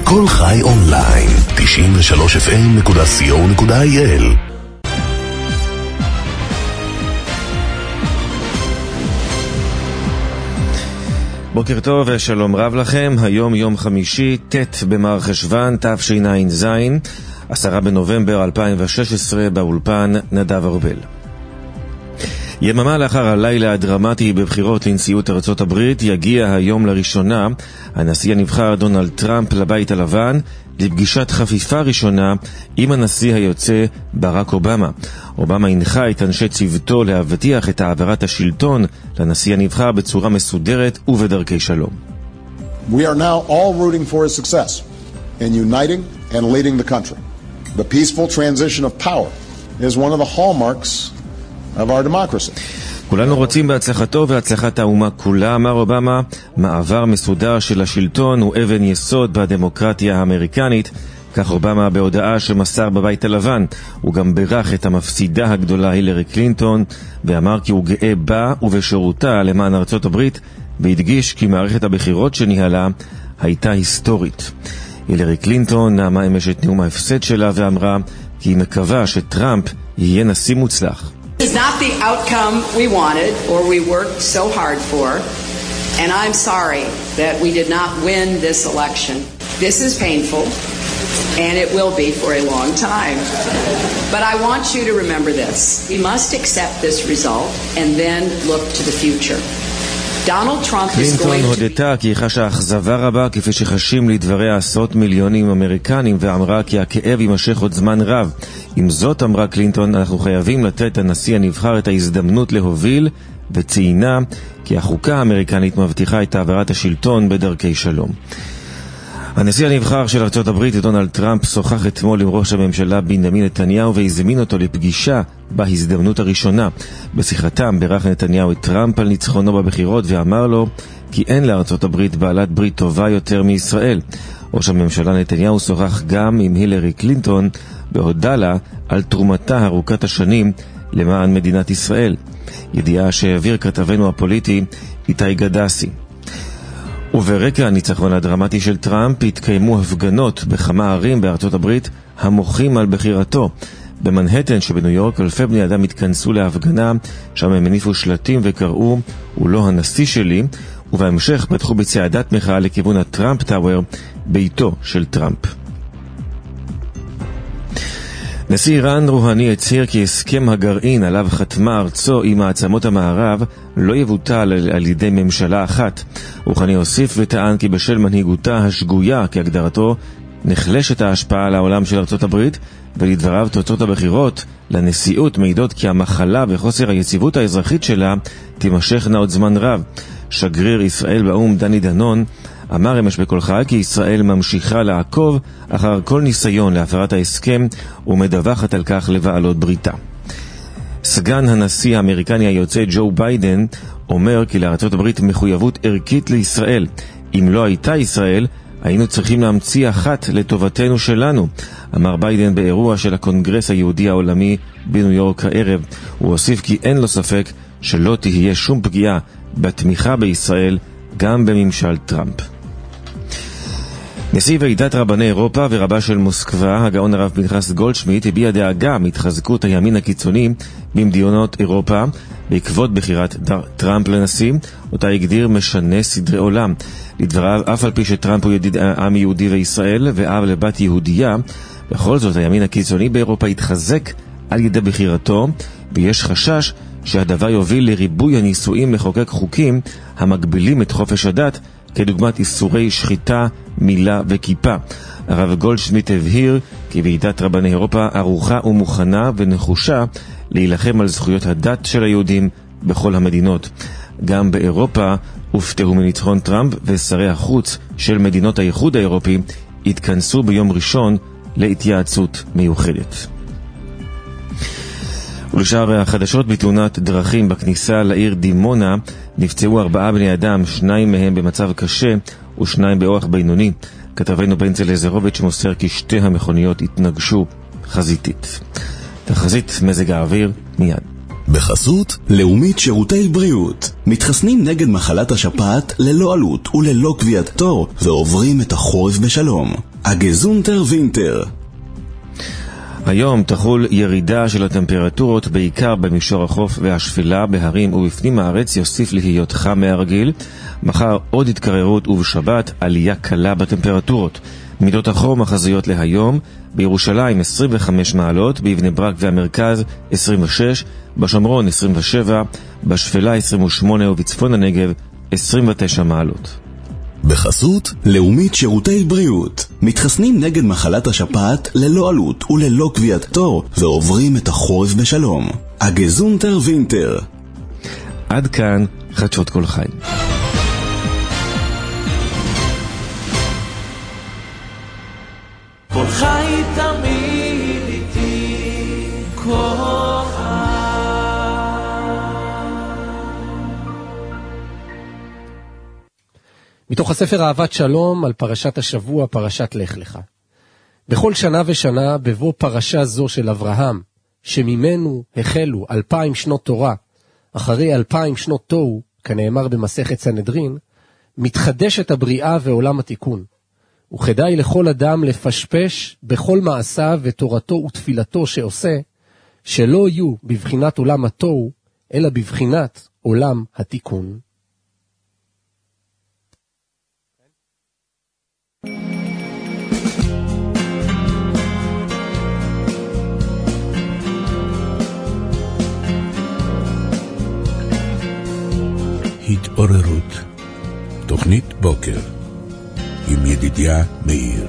כל חי אונליין, 93fm.co.il. בוקר טוב ושלום רב לכם. היום יום חמישי, ט' במר חשוון תשע"ז, 10 בנובמבר 2016, באולפן נדב ארבל. יממה לאחר הלילה הדרמטי בבחירות לנשיאות ארצות הברית, יגיע היום לראשונה הנשיא הנבחר דונלד טראמפ לבית הלבן לפגישת חפיפה ראשונה עם הנשיא היוצא ברק אובמה. אובמה הנחה את אנשי צוותו להבטיח את העברת השלטון לנשיא הנבחר בצורה מסודרת ובדרכי שלום. We are now all rooting for his success in uniting and leading the country. The peaceful transition of power is one of the hallmarks of our democracy. כולנו רוצים בהצלחתו והצלחת האומה כולה, אמר אובמה. מעבר מסודר של השלטון הוא אבן יסוד בדמוקרטיה האמריקנית, כך אובמה בהודעה שמסר בבית הלבן. הוא גם בירך את המפסידה הגדולה הילרי קלינטון, ואמר כי הוא גאה בה ובשירותה למען ארצות הברית, והדגיש כי מערכת הבחירות שניהלה הייתה היסטורית. הילרי קלינטון נאמה אמש את נאום ההפסד שלה ואמרה כי היא מקווה שטראמפ יהיה נשיא מוצלח. This is not the outcome we wanted or we worked so hard for, and I'm sorry that we did not win this election. This is painful, and it will be for a long time. But I want you to remember this. We must accept this result and then look to the future. קלינטון הודתה כי היא חשה אכזבה רבה כפי שחשים לדבריה עשרות מיליונים אמריקנים, ואמרה כי הכאב יימשך עוד זמן רב. עם זאת, אמרה קלינטון, אנחנו חייבים לתת לנשיא הנבחר את ההזדמנות להוביל, וציינה כי החוקה האמריקנית מבטיחה את העברת השלטון בדרכי שלום. הנשיא הנבחר של ארצות הברית דונלד טראמפ שוחח אתמול עם ראש הממשלה בנימין נתניהו והזמין אותו לפגישה בהזדמנות הראשונה. בשיחתם בירך נתניהו את טראמפ על ניצחונו בבחירות ואמר לו כי אין לארצות הברית בעלת ברית טובה יותר מישראל. ראש הממשלה נתניהו שוחח גם עם הילרי קלינטון והודה לה על תרומתה ארוכת השנים למען מדינת ישראל. ידיעה שהעביר כתבנו הפוליטי איתי גדסי. וברקע הניצחון הדרמטי של טראמפ התקיימו הפגנות בכמה ערים בארצות הברית המוחים על בחירתו. במנהטן שבניו יורק אלפי בני אדם התכנסו להפגנה, שם הם הניפו שלטים וקראו הוא לא הנשיא שלי, ובהמשך פתחו בצעדת מחאה לכיוון הטראמפ טאוור, ביתו של טראמפ. נשיא איראן רוהני הצהיר כי הסכם הגרעין עליו חתמה ארצו עם מעצמות המערב לא יבוטל על ידי ממשלה אחת. רוהני הוסיף וטען כי בשל מנהיגותה השגויה כהגדרתו נחלשת ההשפעה על העולם של ארצות הברית, ולדבריו תוצאות הבחירות לנשיאות מעידות כי המחלה וחוסר היציבות האזרחית שלה תימשכנה עוד זמן רב. שגריר ישראל באו"ם דני דנון אמר אמש בקול חי כי ישראל ממשיכה לעקוב אחר כל ניסיון להפרת ההסכם ומדווחת על כך לבעלות בריתה. סגן הנשיא האמריקני היוצא ג'ו ביידן אומר כי לארצות הברית מחויבות ערכית לישראל. אם לא הייתה ישראל, היינו צריכים להמציא אחת לטובתנו שלנו, אמר ביידן באירוע של הקונגרס היהודי העולמי בניו יורק הערב. הוא הוסיף כי אין לו ספק שלא תהיה שום פגיעה בתמיכה בישראל גם בממשל טראמפ. נשיא ועידת רבני אירופה ורבה של מוסקבה, הגאון הרב פנחס גולדשמיט, הביע דאגה מהתחזקות הימין הקיצוני במדינות אירופה בעקבות בחירת טראמפ לנשיא, אותה הגדיר משנה סדרי עולם. לדבריו, אף על פי שטראמפ הוא ידיד העם יהודי וישראל ואב לבת יהודייה, בכל זאת הימין הקיצוני באירופה התחזק על ידי בחירתו, ויש חשש שהדבר יוביל לריבוי הניסויים לחוקק חוקים המגבילים את חופש הדת, כדוגמת איסורי שחיטה, מילה וכיפה. הרב גולדשמיט הבהיר כי ועידת רבני אירופה ערוכה ומוכנה ונחושה להילחם על זכויות הדת של היהודים בכל המדינות. גם באירופה הופתעו מניצחון טראמפ, ושרי החוץ של מדינות האיחוד האירופי התכנסו ביום ראשון להתייעצות מיוחדת. ולשאר החדשות, בתאונת דרכים בכניסה לעיר דימונה נפצעו 4 בני אדם, 2 מהם במצב קשה ו2 באורח בינוני. כתבנו בנצל לזרוביץ' מוסר כי 2 המכוניות התנגשו חזיתית. תחזית מזג האוויר מיד. בחסות לאומית שירותי בריאות. מתחסנים נגד מחלת השפעת ללא עלות וללא קביעת תור, ועוברים את החורף בשלום. הגזונטר וינטר. היום תחול ירידה של הטמפרטורות בעיקר במישור החוף והשפלה, בהרים ובפנים הארץ יוסיף להיות חם מהרגיל. מחר עוד התקררות ובשבת עלייה קלה בטמפרטורות. מידות החום החזויות להיום: בירושלים 25 מעלות, בבני ברק והמרכז 26, בשומרון 27, בשפלה 28 ובצפון הנגב 29 מעלות. בחסות לאומית שירותי בריאות. מתחסנים נגד מחלת השפעת ללא עלות וללא קביעת תור, ועוברים את החורף בשלום. הגזונטר וינטר. עד כאן חדשות כל חי. כל חי תמיד איתי, כל חי. מתוך הספר אהבת שלום על פרשת השבוע, פרשת לך לך. בכל שנה ושנה בבוא פרשה זו של אברהם, שממנו החלו 2000 שנות תורה, אחרי 2000 שנות תוהו, כנאמר במסכת סנהדרין, מתחדשת הבריאה ועולם התיקון. וכדאי לכל אדם לפשפש בכל מעשיו ותורתו ותפילתו שעושה, שלא יהיו בבחינת עולם התוהו, אלא בבחינת עולם התיקון. התעוררות, תוכנית בוקר עם ידידיה מאיר.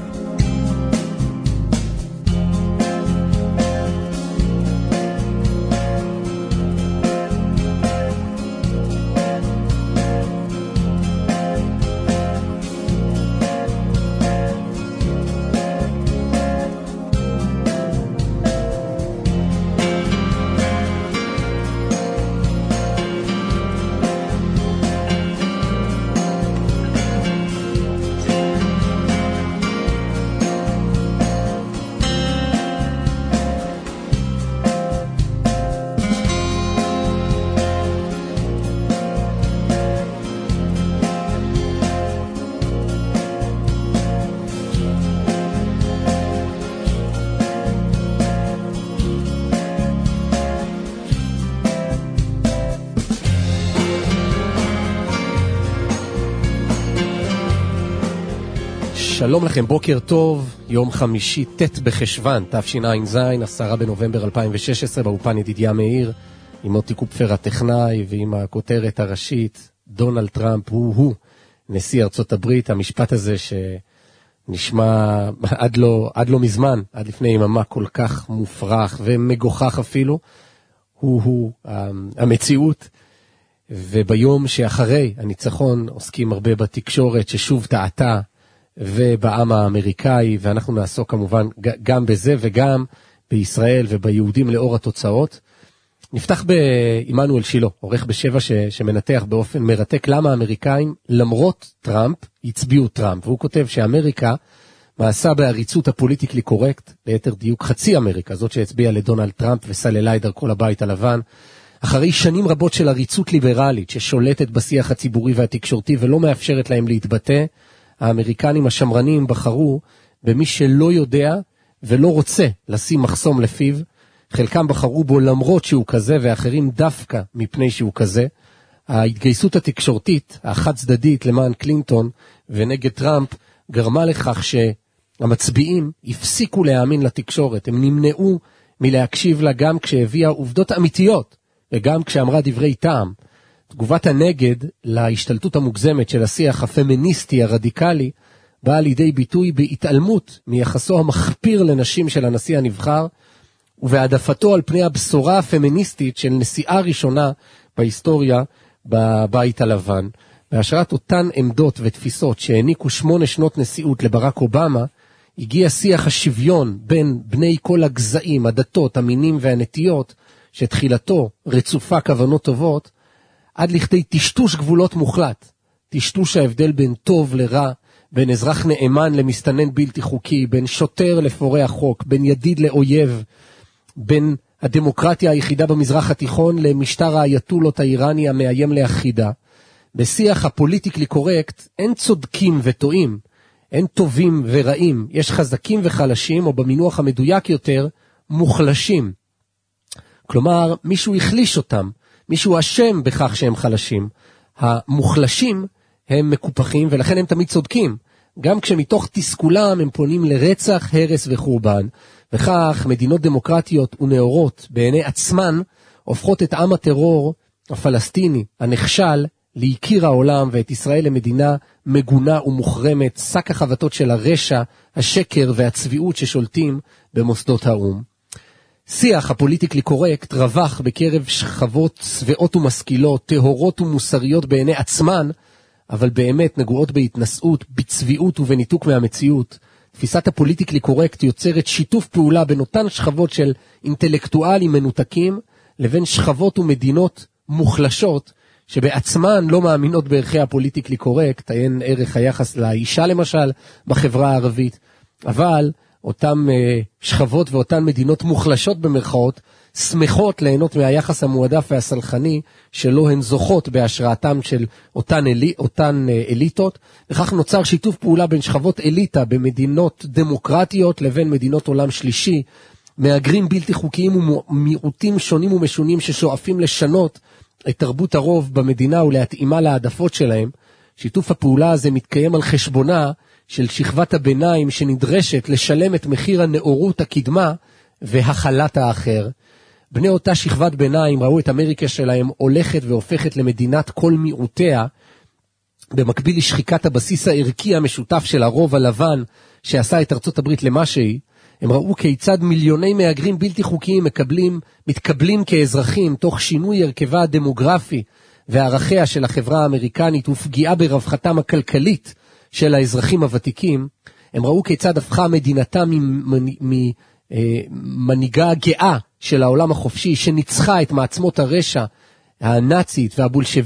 שלום לכם, בוקר טוב, יום חמישי ט' בחשוון, תשע"ז, 10 בנובמבר 2016, באופן ידידיה מאיר, עם מוטי קופפר הטכנאי ועם הכותרת הראשית, דונלד טראמפ הוא נשיא ארצות הברית. המשפט הזה שנשמע עד לא מזמן, עד לפני יממה כל כך מופרך ומגוחך אפילו, הוא המציאות. וביום שאחרי הניצחון עוסקים הרבה בתקשורת ששוב טעתה, ובעם האמריקאי, ואנחנו נעסוק כמובן גם בזה וגם בישראל וביהודים לאור התוצאות. נפתח באימנואל שילו, עורך בשבע שמנתח באופן מרתק למה האמריקאים למרות טראמפ הצביעו טראמפ, והוא כותב שאמריקה מעשה בעריצות הפוליטיקלי קורקט, ליתר דיוק חצי אמריקה, זאת שהצביעה לדונלד טראמפ וסללה את דרכו לבית הלבן, אחרי שנים רבות של עריצות ליברלית ששולטת בשיח הציבורי והתקשורתי ולא מאפשרת להם להתבטא, האמריקנים השמרנים בחרו במי שלא יודע ולא רוצה לשים מחסום לפיו. חלקם בחרו בו למרות שהוא כזה, ואחרים דווקא מפני שהוא כזה. ההתגייסות התקשורתית, החד צדדית למען קלינטון ונגד טראמפ, גרמה לכך שהמצביעים הפסיקו להאמין לתקשורת. הם נמנעו מלהקשיב לה גם כשהביאה עובדות אמיתיות, וגם כשאמרה דברי טעם. תגובת הנגד להשתלטות המוגזמת של השיח הפמיניסטי הרדיקלי באה לידי ביטוי בהתעלמות מיחסו המחפיר לנשים של הנשיא הנבחר, ובהעדפתו על פני הבשורה הפמיניסטית של נשיאה ראשונה בהיסטוריה בבית הלבן. בהשראת אותן עמדות ותפיסות שהעניקו 8 שנות נשיאות לברק אובמה, הגיע שיח השוויון בין בני כל הגזעים, הדתות, המינים והנטיות, שתחילתו רצופה כוונות טובות, עד לכדי טשטוש גבולות מוחלט, טשטוש ההבדל בין טוב לרע, בין אזרח נאמן למסתנן בלתי חוקי, בין שוטר לפורע חוק, בין ידיד לאויב, בין הדמוקרטיה היחידה במזרח התיכון למשטר האייתולות האיראני המאיים להכחידה. בשיח הפוליטיקלי קורקט אין צודקים וטועים, אין טובים ורעים, יש חזקים וחלשים, או במינוח המדויק יותר, מוחלשים. כלומר, מישהו החליש אותם, מישהו אשם בכך שהם חלשים. המוחלשים הם מקופחים, ולכן הם תמיד צודקים. גם כשמתוך תסכולם הם פונים לרצח, הרס וחורבן. וכך מדינות דמוקרטיות ונאורות בעיני עצמן, הופכות את עם הטרור הפלסטיני, הנכשל, להכיר העולם, ואת ישראל למדינה מגונה ומוחרמת, שק החבטות של הרשע, השקר והצביעות ששולטים במוסדות האו"ם. שיח הפוליטיקלי קורקט רווח בקרב שכבות שבעות ומשכילות, טהורות ומוסריות בעיני עצמן, אבל באמת נגועות בהתנשאות, בצביעות ובניתוק מהמציאות. תפיסת הפוליטיקלי קורקט יוצרת שיתוף פעולה בין אותן שכבות של אינטלקטואלים מנותקים, לבין שכבות ומדינות מוחלשות, שבעצמן לא מאמינות בערכי הפוליטיקלי קורקט, אין ערך היחס לאישה למשל בחברה הערבית, אבל אותם שכבות ואותן מדינות מוחלשות במרכאות, שמחות ליהנות מהיחס המועדף והסלחני, שלא הן זוכות בהשראתם של אותן אליטות, וכך נוצר שיתוף פעולה בין שכבות אליטה במדינות דמוקרטיות לבין מדינות עולם שלישי, מהגרים בלתי חוקיים ומיעוטים שונים ומשונים ששואפים לשנות את תרבות הרוב במדינה ולהתאימה להעדפות שלהם. שיתוף הפעולה הזה מתקיים על חשבונה של שכבת הביניים שנדרשת לשלם את מחיר הנאורות, הקדמה והחלת האחר. בני אותה שכבת ביניים ראו את אמריקה שלהם הולכת והופכת למדינת כל מיעוטיה, במקביל לשחיקת הבסיס הערכי המשותף של הרוב הלבן שעשה את ארצות הברית למה שהיא. הם ראו כיצד מיליוני מהגרים בלתי חוקיים מתקבלים כאזרחים תוך שינוי הרכבה הדמוגרפי וערכיה של החברה האמריקנית ופגיעה ברווחתם הכלכלית של האזרחים הוותיקים. הם ראו כיצד הפכה מדינתה ממנהיגה גאה של העולם החופשי שניצחה את מעצמות הרשע הנאצית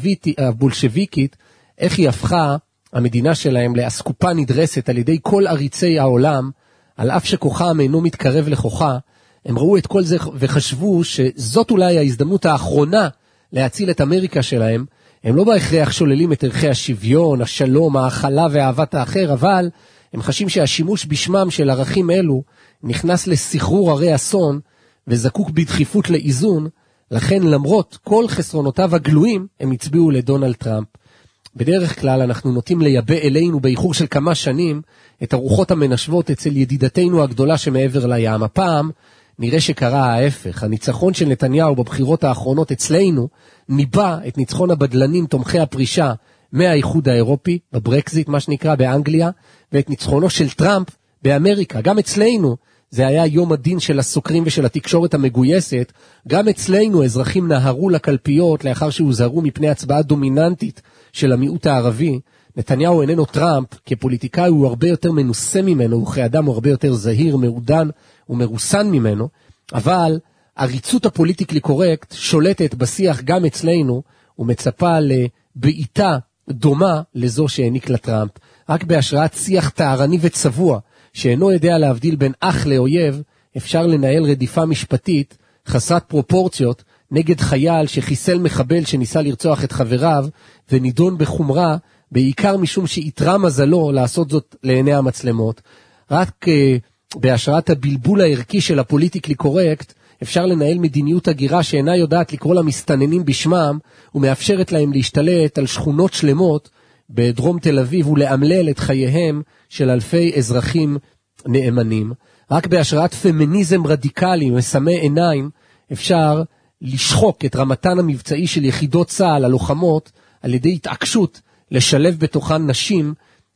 והבולשביקית, איך היא הפכה המדינה שלהם לאסקופה נדרסת על ידי כל עריצי העולם, על אף שכוחם אינו מתקרב לכוחה. הם ראו את כל זה וחשבו שזאת אולי ההזדמנות האחרונה להציל את אמריקה שלהם. הם לא בהכרח שוללים את ערכי השוויון, השלום, ההכלה ואהבת האחר, אבל הם חשים שהשימוש בשמם של ערכים אלו נכנס לסחרור הרי אסון וזקוק בדחיפות לאיזון. לכן למרות כל חסרונותיו הגלויים הם הצביעו לדונלד טראמפ. בדרך כלל אנחנו נוטים לייבא אלינו באיחור של כמה שנים את הרוחות המנשבות אצל ידידתנו הגדולה שמעבר לים. הפעם נראה שקרה ההפך. הניצחון של נתניהו בבחירות האחרונות אצלנו ניבא את ניצחון הבדלנים תומכי הפרישה מהאיחוד האירופי, בברקזיט מה שנקרא באנגליה, ואת ניצחונו של טראמפ באמריקה. גם אצלנו זה היה יום הדין של הסוקרים ושל התקשורת המגויסת. גם אצלנו אזרחים נהרו לקלפיות לאחר שהוזהרו מפני הצבעה דומיננטית של המיעוט הערבי. נתניהו איננו טראמפ, כפוליטיקאי הוא הרבה יותר מנוסה ממנו, וכאדם הוא הרבה יותר זהיר, מעודן ומרוסן ממנו, אבל עריצות הפוליטיקלי קורקט שולטת בשיח גם אצלנו, ומצפה לבעיטה דומה לזו שהעניק לטראמפ. רק בהשראת שיח טהרני וצבוע, שאינו יודע להבדיל בין אח לאויב, אפשר לנהל רדיפה משפטית חסרת פרופורציות נגד חייל שחיסל מחבל שניסה לרצוח את חבריו, ונידון בחומרה, בעיקר משום שיתרה מזלו לעשות זאת לעיני המצלמות. רק בהשראת הבלבול הערכי של הפוליטיקלי קורקט, אפשר לנהל מדיניות הגירה שאינה יודעת לקרוא למסתננים בשמם, ומאפשרת להם להשתלט על שכונות שלמות בדרום תל אביב, ולאמלל את חייהם של אלפי אזרחים נאמנים. רק בהשראת פמיניזם רדיקלי מסמא עיניים, אפשר לשחוק את רמתן המבצעי של יחידות צה"ל, הלוחמות, על ידי התעקשות לשלב בתוכן נשים,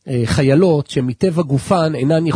חיילות שמטבע גופן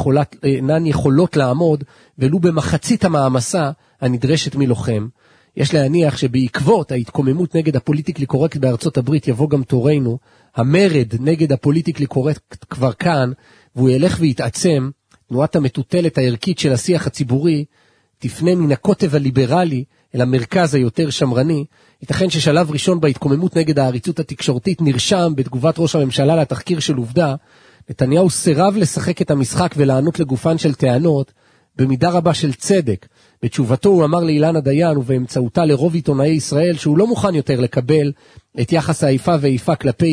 אינן יכולות לעמוד ולו במחצית המאמסה הנדרשת מלוחם. יש להניח שבעקבות ההתקוממות נגד הפוליטיקלי קורקט בארצות הברית יבוא גם תורנו. המרד נגד הפוליטיקלי קורקט כבר כאן, והוא ילך ויתעצם. תנועת המטוטלת הערכית של השיח הציבורי תפנה מן הקוטב הליברלי אל המרכז היותר שמרני. ייתכן ששלב ראשון בהתקוממות נגד העריצות התקשורתית נרשם בתגובת ראש הממשלה לתחקיר של עובדה. נתניהו סירב לשחק את המשחק ולענות לגופן של טענות, במידה רבה של צדק. בתשובתו הוא אמר לאילנה דיין ובאמצעותה לרוב עיתונאי ישראל שהוא לא מוכן יותר לקבל את יחס האיפה ואיפה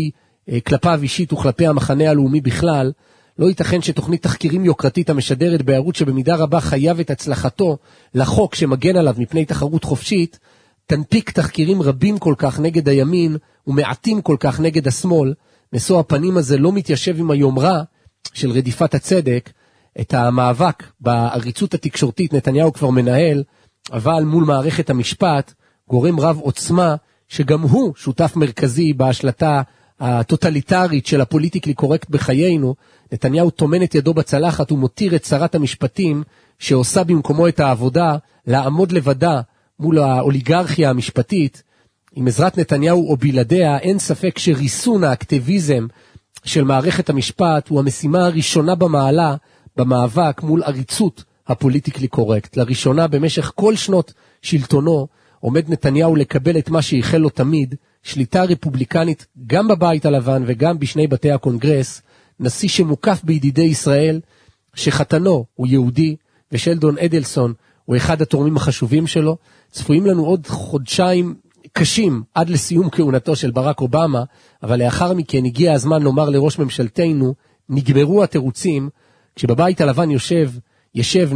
כלפיו אישית וכלפי המחנה הלאומי בכלל. לא ייתכן שתוכנית תחקירים יוקרתית המשדרת בערוץ שבמידה רבה חייב את הצלחתו לחוק שמגן עליו מפני תחרות חופשית, תנפיק תחקירים רבים כל כך נגד הימין ומעטים כל כך נגד השמאל. נשוא הפנים הזה לא מתיישב עם היומרה של רדיפת הצדק. את המאבק בעריצות התקשורתית נתניהו כבר מנהל, אבל מול מערכת המשפט גורם רב עוצמה שגם הוא שותף מרכזי בהשלטה הטוטליטרית של הפוליטיקלי קורקט בחיינו. נתניהו תומן את ידו בצלחת ומותיר את שרת המשפטים שעושה במקומו את העבודה לעמוד לבדה מול האוליגרכיה המשפטית. עם עזרת נתניהו או בלעדיה אין ספק שריסון האקטיביזם של מערכת המשפט הוא המשימה הראשונה במעלה במאבק מול עריצות הפוליטיקלי קורקט. לראשונה במשך כל שנות שלטונו עומד נתניהו לקבל את מה שיחל לו תמיד, שליטה רפובליקנית גם בבית הלבן וגם בשני בתי הקונגרס, נשיא שמוקף בידידי ישראל, שחתנו הוא יהודי, ושלדון אדלסון הוא אחד התורמים החשובים שלו. צפויים לנו עוד חודשיים קשים עד לסיום כהונתו של ברק אובמה, אבל לאחר מכן הגיע הזמן לומר לראש ממשלתנו, נגמרו התירוצים. כשבבית הלבן ישב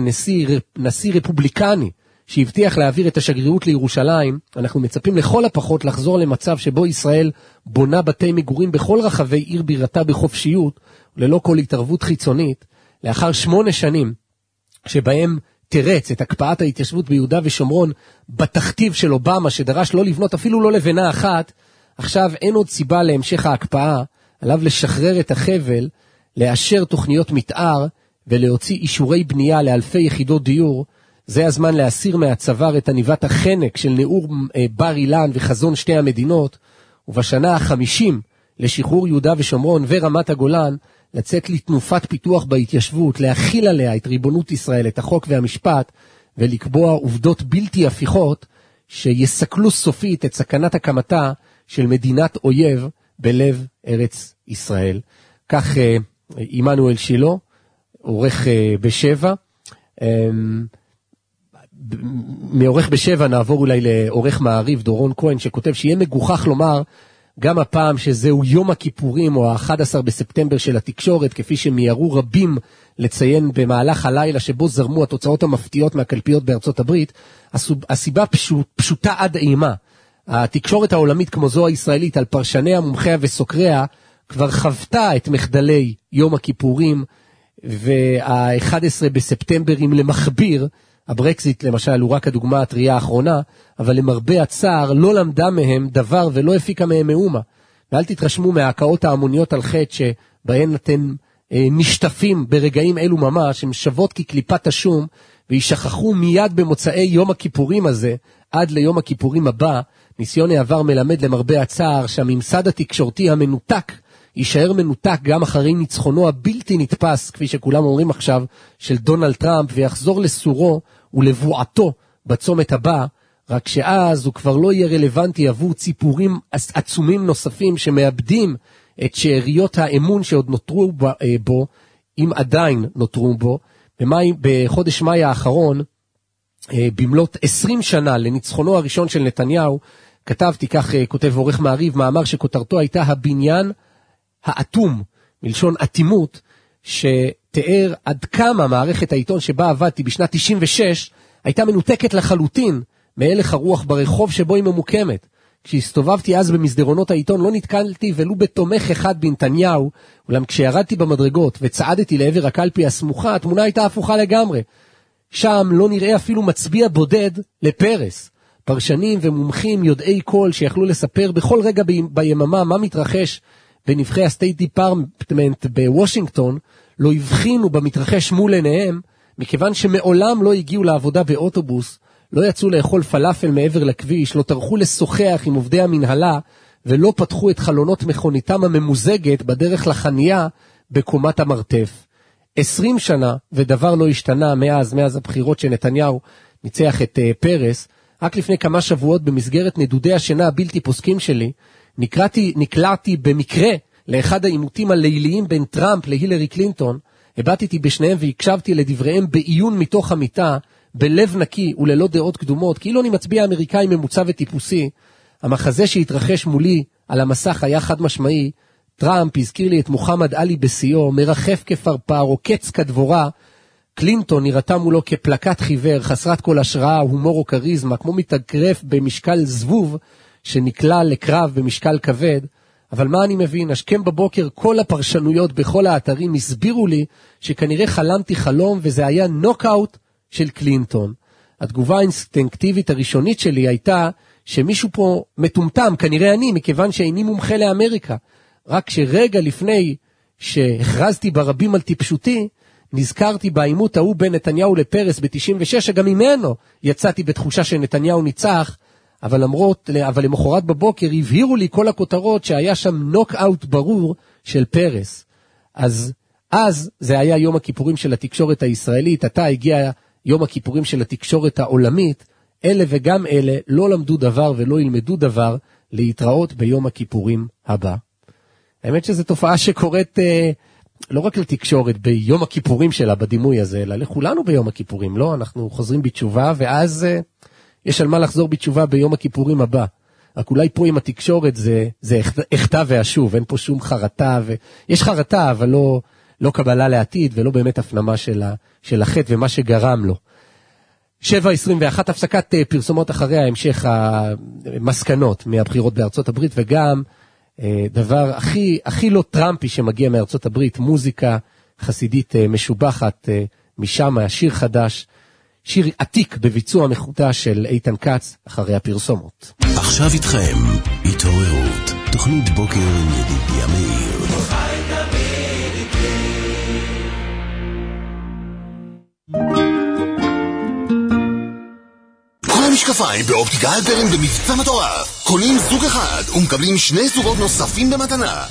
נשיא רפובליקני שהבטיח להעביר את השגרירות לירושלים, אנחנו מצפים לכל הפחות לחזור למצב שבו ישראל בונה בתי מגורים בכל רחבי עיר בירתה בחופשיות, וללא כל התערבות חיצונית. לאחר 8 שנים שבהם תרץ את הקפאת ההתיישבות ביהודה ושומרון בתכתיב של אובמה שדרש לא לבנות אפילו לא לבנה אחת, עכשיו אין עוד סיבה להמשך ההקפאה, עליו לשחרר את החבל, לאשר תוכניות מתאר ולהוציא אישורי בנייה לאלפי יחידות דיור. זה הזמן להסיר מהצוואר את עניבת החנק של נאור בר אילן וחזון שתי המדינות, ובשנה ה-50 לשחרור יהודה ושומרון ורמת הגולן, לצאת לתנופת פיתוח בהתיישבות, להכיל עליה את ריבונות ישראל, את החוק והמשפט, ולקבוע עובדות בלתי הפיכות שיסכלו סופית את סכנת הקמתה של מדינת אויב בלב ארץ ישראל. כך עמנואל שילה, עורך בשבע. מעורך בשבע נעבור אולי לעורך מעריב דורון כהן, שכותב שיהיה מגוחך לומר גם הפעם שזהו יום הכיפורים או ה-11 בספטמבר של התקשורת, כפי שמיירו רבים לציין במהלך הלילה שבו זרמו התוצאות המפתיעות מהקלפיות בארצות הברית. הסיבה פשוטה עד אימה. התקשורת העולמית כמו זו הישראלית על פרשניה, מומחיה וסוקריה כבר חוותה את מחדלי יום הכיפורים וה-11 בספטמברים למכביר. הברקזיט למשל הוא רק הדוגמה הטריה האחרונה, אבל למרבה הצער לא למדה מהם דבר ולא הפיקה מהם מאומה. ואל תתרשמו מההקאות ההמוניות על חטא שבהן אתם נשטפים ברגעים אלו ממש, הם שוות כקליפת השום, וישכחו מיד במוצאי יום הכיפורים הזה, עד ליום הכיפורים הבא. ניסיון העבר מלמד למרבה הצער שהממסד התקשורתי המנותק, יישאר מנותק גם אחרי ניצחונו הבלתי נתפס, כפי שכולם אומרים עכשיו, של דונלד טראמפ, ויחזור לסורו ולבועתו בצומת הבא, רק שאז הוא כבר לא יהיה רלוונטי עבור ציפורים עצומים נוספים שמאבדים את שאריות האמון שעוד נותרו בו, אם עדיין נותרו בו. בחודש מאי האחרון, במלאת 20 שנה לניצחונו הראשון של נתניהו, כתבתי, כך כותב עורך מעריב, מאמר שכותרתו הייתה הבניין האטום, מלשון אטימות, שתיאר עד כמה מערכת העיתון שבה עבדתי בשנת 96 הייתה מנותקת לחלוטין מהלך הרוח ברחוב שבו היא ממוקמת. כשהסתובבתי אז במסדרונות העיתון לא נתקלתי ולו בתומך אחד בנתניהו, אולם כשירדתי במדרגות וצעדתי לעבר הקלפי הסמוכה, התמונה הייתה הפוכה לגמרי. שם לא נראה אפילו מצביע בודד לפרס. פרשנים ומומחים יודעי קול שיכלו לספר בכל רגע ביממה מה מתרחש בנבחי הסטייט דיפרטמנט בוושינגטון, לא הבחינו במתרחש מול עיניהם, מכיוון שמעולם לא הגיעו לעבודה באוטובוס, לא יצאו לאכול פלאפל מעבר לכביש, לא טרחו לשוחח עם עובדי המנהלה, ולא פתחו את חלונות מכוניתם הממוזגת בדרך לחניה בקומת המרתף. 20 שנה ודבר לא השתנה מאז הבחירות שנתניהו ניצח את פרס. רק לפני כמה שבועות במסגרת נדודי השינה הבלתי פוסקים שלי, נקלעתי במקרה לאחד העימותים הליליים בין טראמפ להילרי קלינטון. הבטתי בשניהם והקשבתי לדבריהם בעיון מתוך המיטה, בלב נקי וללא דעות קדומות, כאילו אני מצביע אמריקאי ממוצע וטיפוסי. המחזה שהתרחש מולי על המסך היה חד משמעי. טראמפ הזכיר לי את מוחמד עלי בסיור, מרחף כפרפר, עוקץ כדבורה. קלינטון נראתה מולו כפלקת חיוור, חסרת כל השראה, הומור או קריזמה, כמו מתאגרף במשקל זבוב, שנקלע לקרב במשקל כבד. אבל מה אני מבין? השכם בבוקר כל הפרשנויות בכל האתרים הסבירו לי שכנראה חלמתי חלום, וזה היה נוקאוט של קלינטון. התגובה האינסטינקטיבית הראשונית שלי הייתה שמישהו פה מטומטם, כנראה אני, מכיוון שאיני מומחה לאמריקה. רק שרגע לפני שהכרזתי ברבים על טיפשותי, נזכרתי בעימות ההוא בין נתניהו לפרס ב-96, שגם ממנו יצאתי בתחושה שנתניהו ניצח, אבל למחרת בבוקר הבהירו לי כל הכותרות שהיה שם נוקאוט ברור של פרס. אז זה היה יום הכיפורים של התקשורת הישראלית, עתה הגיע יום הכיפורים של התקשורת העולמית. אלה וגם אלה לא למדו דבר ולא ילמדו דבר, להתראות ביום הכיפורים הבא. האמת שזו תופעה שקורית לא רק לתקשורת ביום הכיפורים שלה בדימוי הזה, אלא לכולנו ביום הכיפורים, לא? אנחנו חוזרים בתשובה, ואז יש על מה לחזור בתשובה ביום הכיפורים הבא. רק אולי פה עם התקשורת זה הכתב והשוב, אין פה שום חרטה, יש חרטה, אבל לא קבלה לעתיד, ולא באמת הפנמה של החטא ומה שגרם לו. 7:21, הפסקת פרסומות אחרי ההמשך המסקנות מהבחירות בארצות הברית, וגם דבר הכי לא טראמפי שמגיע מארצות הברית, מוזיקה חסידית משובחת, משם שיר חדש, שיר עתיק בביצוע מחודש של איתן כץ אחרי הפרסומות. עכשיו איתכם, התעוררות, תוכנית בוקר עם ידידיה מאיר. כל המשקפיים באופטיקה הלפרין במבצע מטורף. קונים זוג אחד ומקבלים 2 זוגות נוספים במתנה.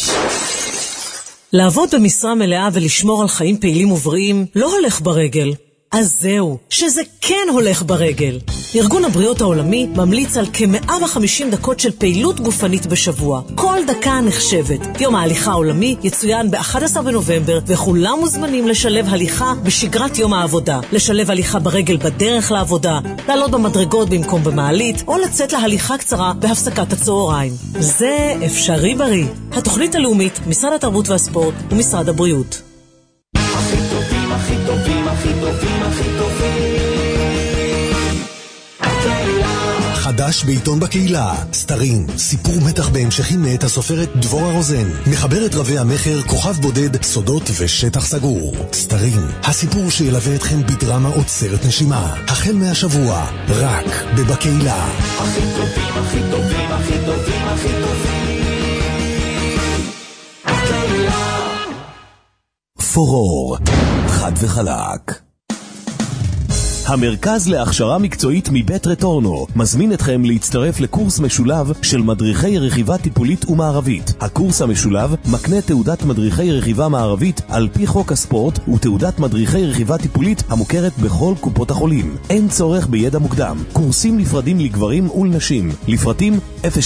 לעבוד במשרה מלאה ולשמור על חיים פעילים ובריאים לא הולך ברגל. אז זהו, שזה כן הולך ברגל. ארגון הבריאות העולמי ממליץ על כ-150 דקות של פעילות גופנית בשבוע. כל דקה נחשבת. יום ההליכה העולמי יצוין ב-11 בנובמבר, וכולם מוזמנים לשלב הליכה בשגרת יום העבודה. לשלב הליכה ברגל בדרך לעבודה, לעלות במדרגות במקום במעלית, או לצאת להליכה קצרה בהפסקת הצהריים. זה אפשרי בריא. התוכנית הלאומית, משרד התרבות והספורט ומשרד הבריאות. הכי טובים, הכי טובים, הכי טובים, הכי טובים. חדש בעיתון בקהילה, סתרים, סיפור מתח בהמשכים מאת הסופרת דבורה רוזן, מחברת רבי המחר, כוכב בודד, סודות ושטח סגור. סתרים, הסיפור שילווה אתכם בדרמה עוצרת נשימה, החל מהשבוע, רק בבקהילה. הכי טובים, הכי טובים, הכי טובים, הכי טובים. בקהילה. פורור, חד וחלק. המרכז להכשרה מקצועית מבית רטורנו מזמין אתכם להצטרף לקורס משולב של מדריכי רכיבה טיפולית ומערבית. הקורס המשולב מקנה תעודת מדריכי רכיבה מערבית על פי חוק הספורט ותעודת מדריכי רכיבה טיפולית המוכרת בכל קופות החולים. אין צורך בידע מוקדם. קורסים נפרדים לגברים ולנשים. לפרטים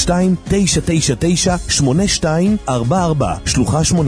02-999-8244 שלוחה 8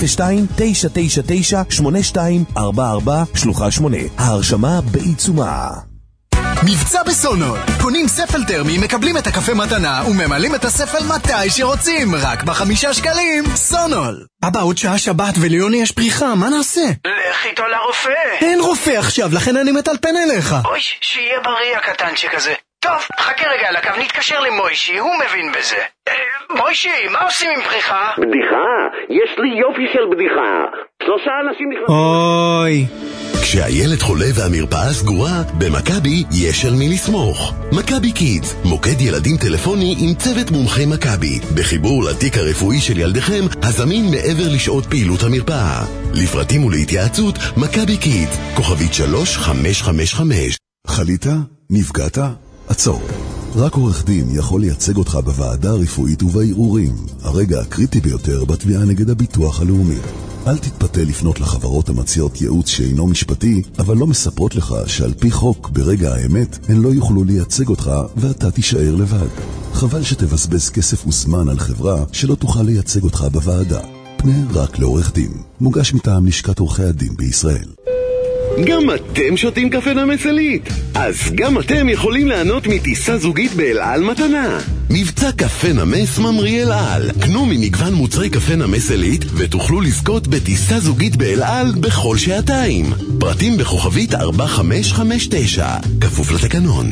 02-999-8244 שלוחה 8. ההרשמה בעיצומה. מבצע בסונול, קונים ספל טרמי, מקבלים את הקפה מתנה וממלאים את הספל מתי שרוצים, רק ב5 שקלים. סונול. אבא, עוד שעה שבת וליוני יש פריחה, מה נעשה? לך איתו לרופא. אין רופא עכשיו, לכן אני מטלפן אליך. אוי, שיהיה בריא הקטנצ'יק הזה. טוב, חכה רגע על הקו, נתקשר למוישי, הוא מבין בזה. מוישי, מה עושים עם פריחה? בדיחה? יש לי יופי של בדיחה. 3 אנשים נכנסים... אוי... כשהילד חולה והמרפאה סגורה, במכבי יש על מי לסמוך. מכבי קידס, מוקד ילדים טלפוני עם צוות מומחי מכבי, בחיבור לתיק הרפואי של ילדיכם, הזמין מעבר לשעות פעילות המרפאה. לפרטים ולהתייעצות, מכבי קידס, כוכבית 3555. חלית? נפגעת? עצור. רק עורך דין יכול לייצג אותך בוועדה הרפואית ובערעורים, הרגע הקריטי ביותר בתביעה נגד הביטוח הלאומי. אל תתפתה לפנות לחברות המציעות ייעוץ שאינו משפטי, אבל לא מספרות לך שעל פי חוק ברגע האמת הן לא יוכלו לייצג אותך ואתה תישאר לבד. חבל שתבזבז כסף וזמן על חברה שלא תוכל לייצג אותך בוועדה. פנה רק לעורך דין. מוגש מטעם לשכת עורכי הדין בישראל. גם אתם שותים קפה נמס עילית? אז גם אתם יכולים ליהנות מטיסה זוגית באל על מתנה. מבצע קפה נמס ממריא אל על. קנו ממגוון מוצרי קפה נמס עילית ותוכלו לזכות בטיסה זוגית באל על בכל שעתיים. פרטים בכוכבית 4559. כפוף לתקנון.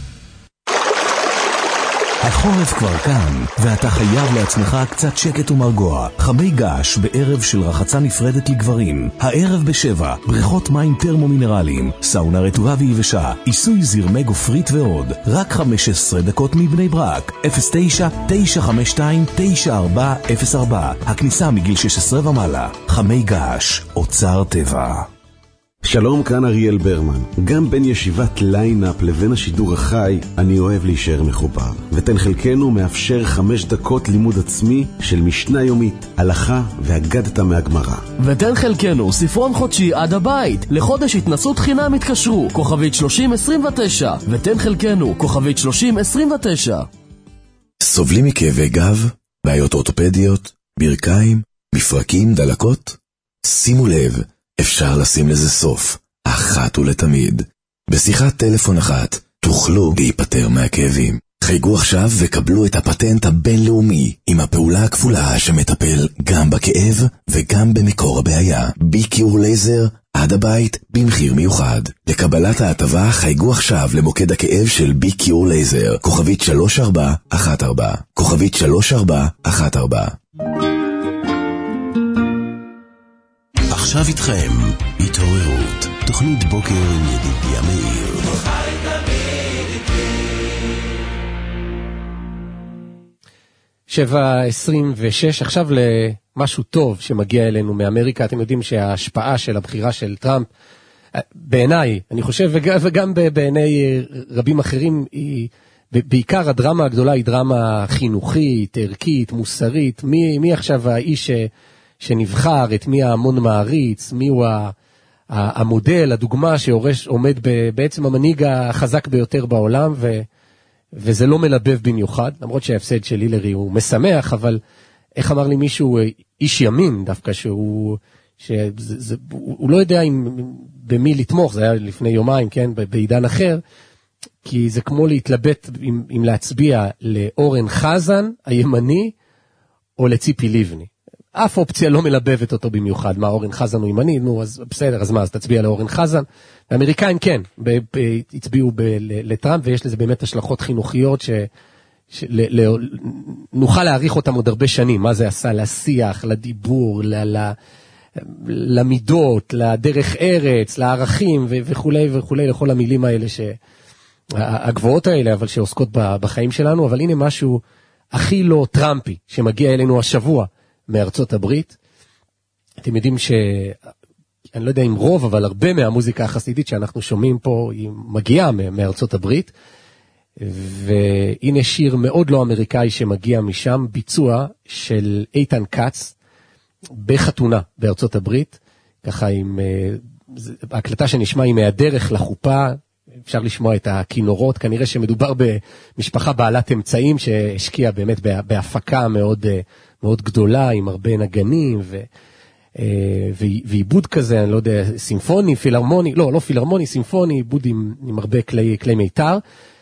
החורף כבר כאן, ואתה חייב לעצמך קצת שקט ומרגוע. חמי געש בערב של רחצה נפרדת לגברים. הערב ב7, בריכות מים טרמו-מינרליים, סאונה רטובה ויבשה, עיסוי זרמי גופרית ועוד. רק 15 דקות מבני ברק. 09-952-9404. הכניסה מגיל 16 ומעלה. חמי געש, אוצר טבע. שלום, כאן אריאל ברמן. גם בין ישיבת ליינאפ לבין השידור החי, אני אוהב להישאר מחובר. ותן חלקנו מאפשר 5 דקות לימוד עצמי של משנה יומית, הלכה והגדת מהגמרא. ותן חלקנו ספרון חודשי עד הבית. לחודש התנסות חינם התקשרו, כוכבית 3029. ותן חלקנו, כוכבית 3029. סובלים מכאבי גב, בעיות אורתופדיות, ברכיים, מפרקים, דלקות? שימו לב, אפשר לשים לזה סוף, אחת ולתמיד. בשיחת טלפון אחת תוכלו להיפטר מהכאבים. חייגו עכשיו וקבלו את הפטנט הבינלאומי עם הפעולה הכפולה שמטפל גם בכאב וגם במקור הבעיה. BQ לייזר עד הבית במחיר מיוחד. לקבלת ההטבה חייגו עכשיו למוקד הכאב של BQ לייזר, כוכבית 3414, כוכבית 3414. עכשיו איתכם, התעוררות, תוכנית בוקר עם ידידיה מאיר. 7:26, עכשיו למשהו טוב שמגיע אלינו מאמריקה. אתם יודעים שההשפעה של הבחירה של טראמפ, בעיניי, אני חושב, וגם בעיני רבים אחרים, בעיקר הדרמה הגדולה היא דרמה חינוכית, ערכית, מוסרית. מי עכשיו האיש שנבחר, את מי ההמון מעריץ, מי הוא המודל, הדוגמה שעומד בעצם המנהיג החזק ביותר בעולם, וזה לא מלבב במיוחד, למרות שההפסד של הילרי הוא משמח, אבל איך אמר לי מישהו, איש ימין דווקא, שהוא לא יודע במי לתמוך, זה היה לפני יומיים, כן, בעידן אחר, כי זה כמו להתלבט אם להצביע לאורן חזן הימני, או לציפי לבני. אף אופציה לא מלבבת אותו במיוחד. מה, אורן חזן הוא ימני? נו, אז בסדר, אז מה, אז תצביע לאורן חזן? האמריקאים כן, הצביעו לטראמפ, ויש לזה באמת השלכות חינוכיות נוכל להעריך אותם עוד הרבה שנים. מה זה עשה לשיח, לדיבור, למידות, לדרך ארץ, לערכים וכולי וכולי, לכל המילים האלה הגבוהות האלה, אבל שעוסקות בחיים שלנו. אבל הנה משהו הכי לא טראמפי שמגיע אלינו השבוע מארצות הברית. אתם יודעים אני לא יודע אם רוב, אבל הרבה מהמוזיקה החסידית שאנחנו שומעים פה היא מגיעה מארצות הברית, והנה שיר מאוד לא אמריקאי שמגיע משם, ביצוע של איתן קץ בחתונה בארצות הברית, ככה עם הקלטה שנשמע עם הדרך לחופה, אפשר לשמוע את הכינורות, כנראה שמדובר במשפחה בעלת אמצעים שהשקיעה באמת בהפקה מאוד מאוד גדולה, עם הרבה נגנים ועיבוד כזה, אני לא יודע, סימפוני, פילהרמוני, לא פילהרמוני, סימפוני, עיבוד עם הרבה כלי מיתר.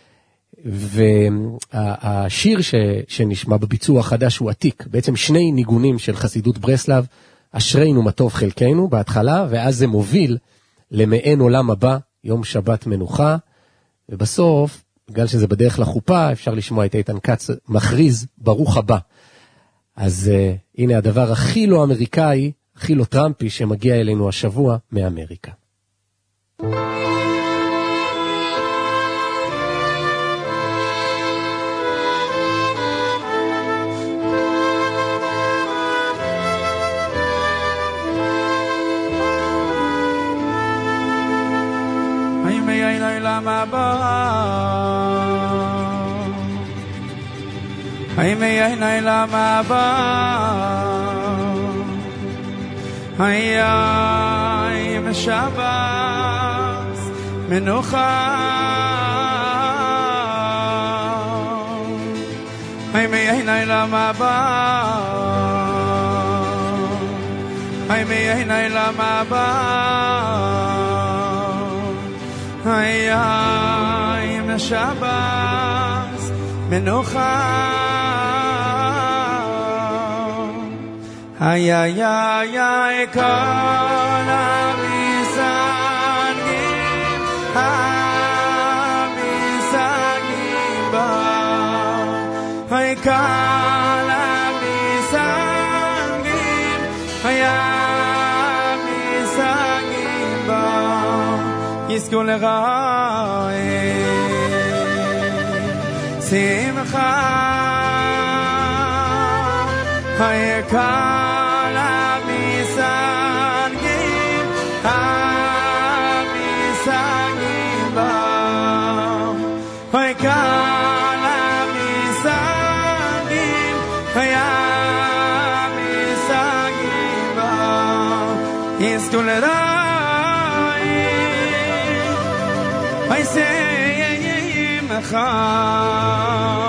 והשיר שנשמע בביצוע החדש הוא עתיק, בעצם שני ניגונים של חסידות ברסלב, אשרינו מה טוב חלקנו בהתחלה, ואז זה מוביל למעין עולם הבא, יום שבת מנוחה, ובסוף, בגלל שזה בדרך לחופה, אפשר לשמוע את איתן קץ מכריז ברוך הבא. אז הנה הדבר הכי לא אמריקאי, הכי לא טראמפי שמגיע אלינו השבוע מאמריקה. Ay me ay nay la ma ba ay ay me shabas menucha ay me ay nay la ma ba עיני למבט היי משבס מנוחה היי היי היי כל המסגים המסגים בה היי כל המסגים היי המסגים בה יזכו לרעי שמחה היי כל המסגים המסגים בה היי כל המסגים היי המסגים בה יזכו לרעי היי שמחה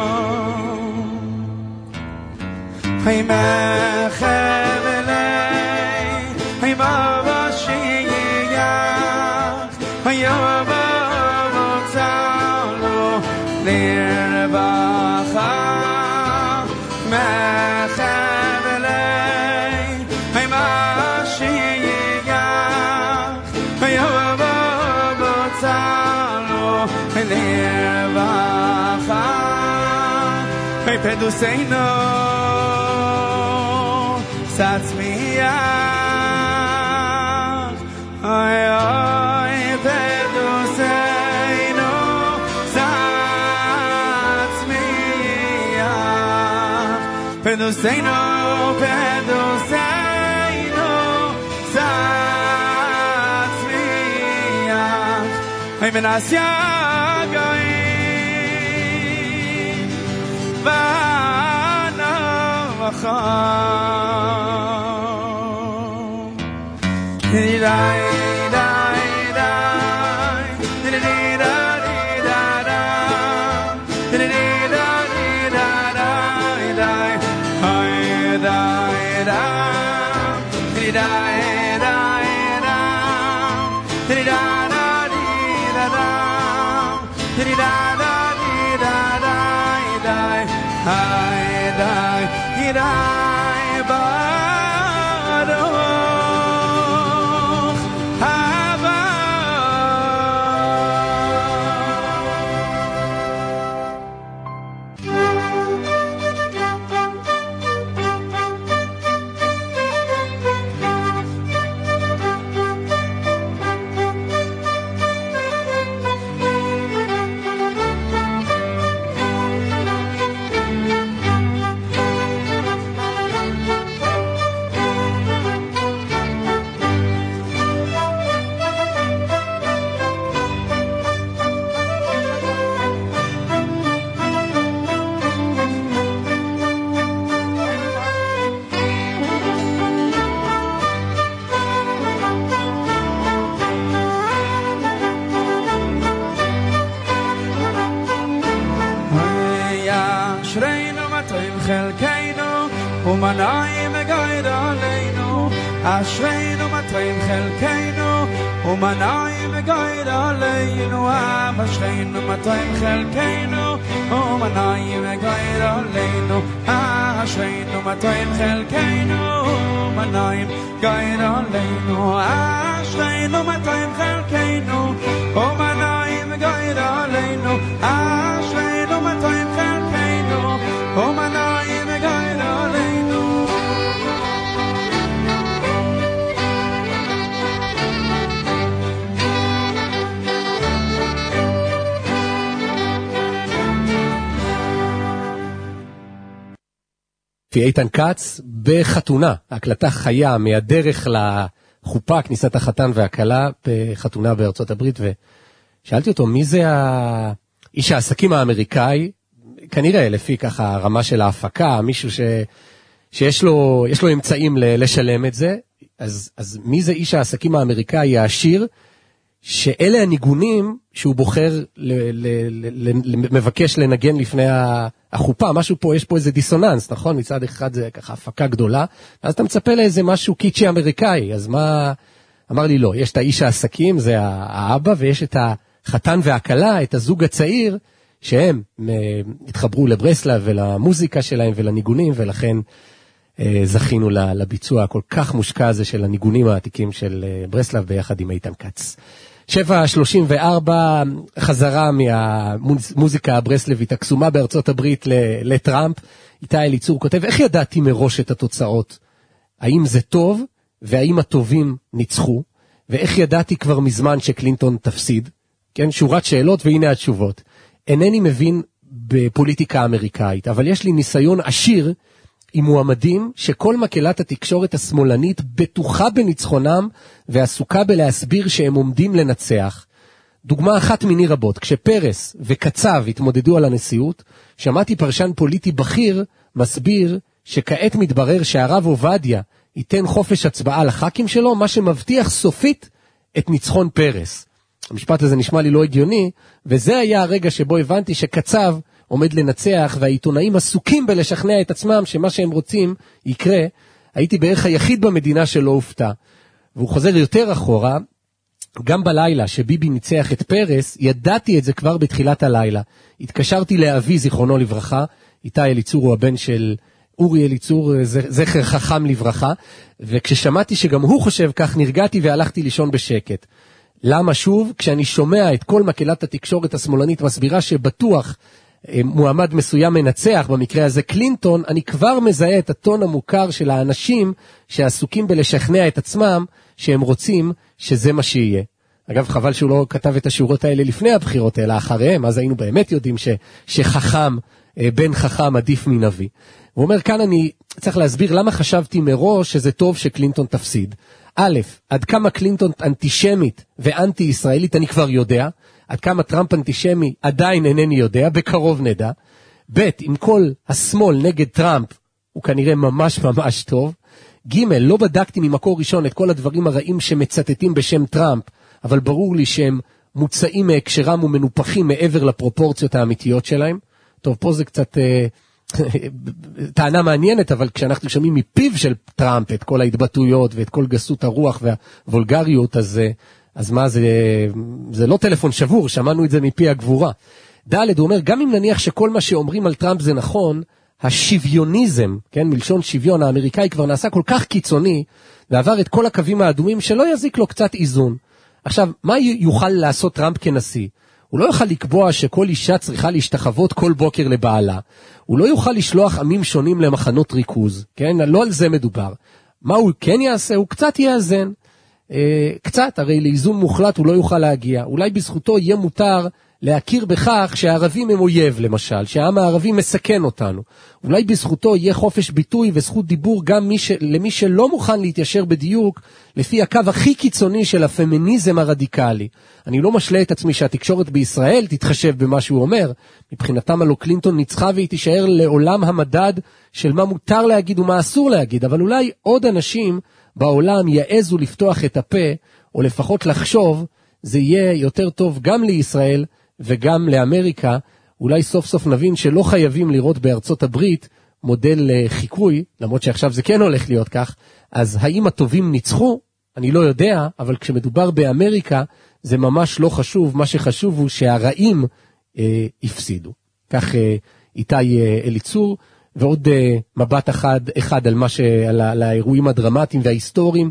היי מחבלי היי מבשיח היי מבוצלו לרווחה מחבלי היי מבשיח היי מבוצלו לרווחה היי פדוסינו Satzmiach ay ay peduseino Satzmiach peduseino peduseino Satzmiach ay menasya goyim vana vacham Dai dai dai dai ומנעים מגייד עלינו אשרינו מטרים חלקנו ומנעים מגייד עלינו אשרינו מטרים חלקנו ומנעים מגייד עלינו אשרינו מטרים חלקנו ומנעים מגייד עלינו אשרינו מטרים חלקנו ומנעים מגייד עלינו אשרינו מטרים חלקנו ומנעים מגייד עלינו לפי איתן כץ בחתונה, הקלטה חיה מהדרך לחופה, כניסת החתן והכלה בחתונה בארצות הברית, ושאלתי אותו מי זה איש העסקים האמריקאי, כנראה לפי ככה הרמה של ההפקה, מישהו שיש לו אמצעים לשלם את זה, אז מי זה איש העסקים האמריקאי העשיר, שאלה הניגונים שהוא בוחר, מבקש לנגן לפני החופה, משהו פה, יש פה איזה דיסוננס, נכון? מצד אחד זה ככה הפקה גדולה, ואז אתה מצפה לאיזה משהו קיצ'י אמריקאי, אז מה, אמר לי לא, יש את האיש העסקים, זה האבא, ויש את החתן והכלה, את הזוג הצעיר, שהם התחברו לברסלב ולמוזיקה שלהם ולניגונים, ולכן זכינו לביצוע הכל כך מושקע הזה של הניגונים העתיקים של ברסלב ביחד עם איתן כץ. 7:34, חזרה מהמוזיקה הברסלבית הקסומה בארצות הברית לטראמפ. איתי אליצור כותב, איך ידעתי מראש את התוצאות? האם זה טוב, והאם הטובים ניצחו? ואיך ידעתי כבר מזמן שקלינטון תפסיד? כן, שורת שאלות והנה התשובות. אינני מבין בפוליטיקה אמריקאית, אבל יש לי ניסיון עשיר עם מועמדים שכל מקהלת התקשורת השמאלנית בטוחה בניצחונם ועסוקה בלהסביר שהם עומדים לנצח. דוגמה אחת מיני רבות, כשפרס וקצב התמודדו על הנשיאות, שמעתי פרשן פוליטי בכיר מסביר שכעת מתברר שהרב עובדיה ייתן חופש הצבעה לח"כים שלו, מה שמבטיח סופית את ניצחון פרס. המשפט הזה נשמע לי לא הגיוני, וזה היה הרגע שבו הבנתי שקצב עומד לנצח, והעיתונאים עסוקים בלשכנע את עצמם שמה שהם רוצים יקרה. הייתי בערך היחיד במדינה שלא הופתע. והוא חוזר יותר אחורה, גם בלילה שביבי ניצח את פרס, ידעתי את זה כבר בתחילת הלילה. התקשרתי לאבי, זיכרונו לברכה, איתי אליצור הוא הבן של אורי אליצור, זכר חכם לברכה, וכששמעתי שגם הוא חושב כך, נרגעתי והלכתי לישון בשקט. למה שוב? כשאני שומע את כל מקהלת התקשורת השמאלנית מסבירה שבטוח מועמד מסוים מנצח, במקרה הזה קלינטון, אני כבר מזהה את הטון המוכר של האנשים שעסוקים בלשכנע את עצמם שהם רוצים שזה מה שיהיה. אגב, חבל שהוא לא כתב את השורות האלה לפני הבחירות, אלא אחריהם, אז היינו באמת יודעים שחכם, בן חכם עדיף מנביא. הוא אומר, כאן אני צריך להסביר למה חשבתי מראש שזה טוב שקלינטון תפסיד. א', עד כמה קלינטון אנטישמית ואנטי-ישראלית אני כבר יודע, עד כמה טראמפ אנטישמי עדיין אינני יודע, בקרוב נדע. ב', עם כל השמאל נגד טראמפ הוא כנראה ממש ממש טוב. ג', לא בדקתי ממקור ראשון את כל הדברים הרעים שמצטטים בשם טראמפ, אבל ברור לי שהם מוצאים מהקשרם ומנופחים מעבר לפרופורציות האמיתיות שלהם. טוב, פה זה קצת טענה מעניינת, אבל כשאנחנו שומעים מפיו של טראמפ את כל ההתבטאויות ואת כל גסות הרוח והוולגריות, אז מה זה לא טלפון שבור, שמענו את זה מפי הגבורה. ד', הוא אומר, גם אם נניח שכל מה שאומרים על טראמפ זה נכון, השוויוניזם, כן, מלשון שוויון האמריקאי כבר נעשה כל כך קיצוני, ועבר את כל הקווים האדומים שלא יזיק לו קצת איזון. עכשיו, מה יוכל לעשות טראמפ כנשיא? הוא לא יוכל לקבוע שכל אישה צריכה להשתחוות כל בוקר לבעלה. הוא לא יוכל לשלוח עמים שונים למחנות ריכוז, כן? לא על זה מדובר. מה הוא כן יעשה? הוא קצת יאזן. קצת, הרי לאיזון מוחלט הוא לא יוכל להגיע. אולי בזכותו יהיה מותר להכיר בכך שהערבים הם אויב, למשל, שהעם הערבי מסכן אותנו. אולי בזכותו יהיה חופש ביטוי וזכות דיבור גם למי שלא מוכן להתיישר בדיוק לפי הקו הכי קיצוני של הפמיניזם הרדיקלי. אני לא משלה את עצמי שהתקשורת בישראל תתחשב במה שהוא אומר. מבחינתם הלא קלינטון ניצחה והיא תישאר לעולם המדד של מה מותר להגיד ומה אסור להגיד, אבל אולי עוד אנשים בעולם יעזו לפתוח את הפה, או לפחות לחשוב, זה יהיה יותר טוב גם לישראל וגם לאמריקה. אולי סוף סוף נבין שלא חייבים לראות בארצות הברית מודל חיקוי, למרות שעכשיו זה כן הולך להיות כך. אז האם הטובים ניצחו? אני לא יודע, אבל כשמדובר באמריקה זה ממש לא חשוב, מה שחשוב הוא שהרעים הפסידו. כך איתי אליצור, ועוד מבט אחד על האירועים הדרמטיים וההיסטוריים.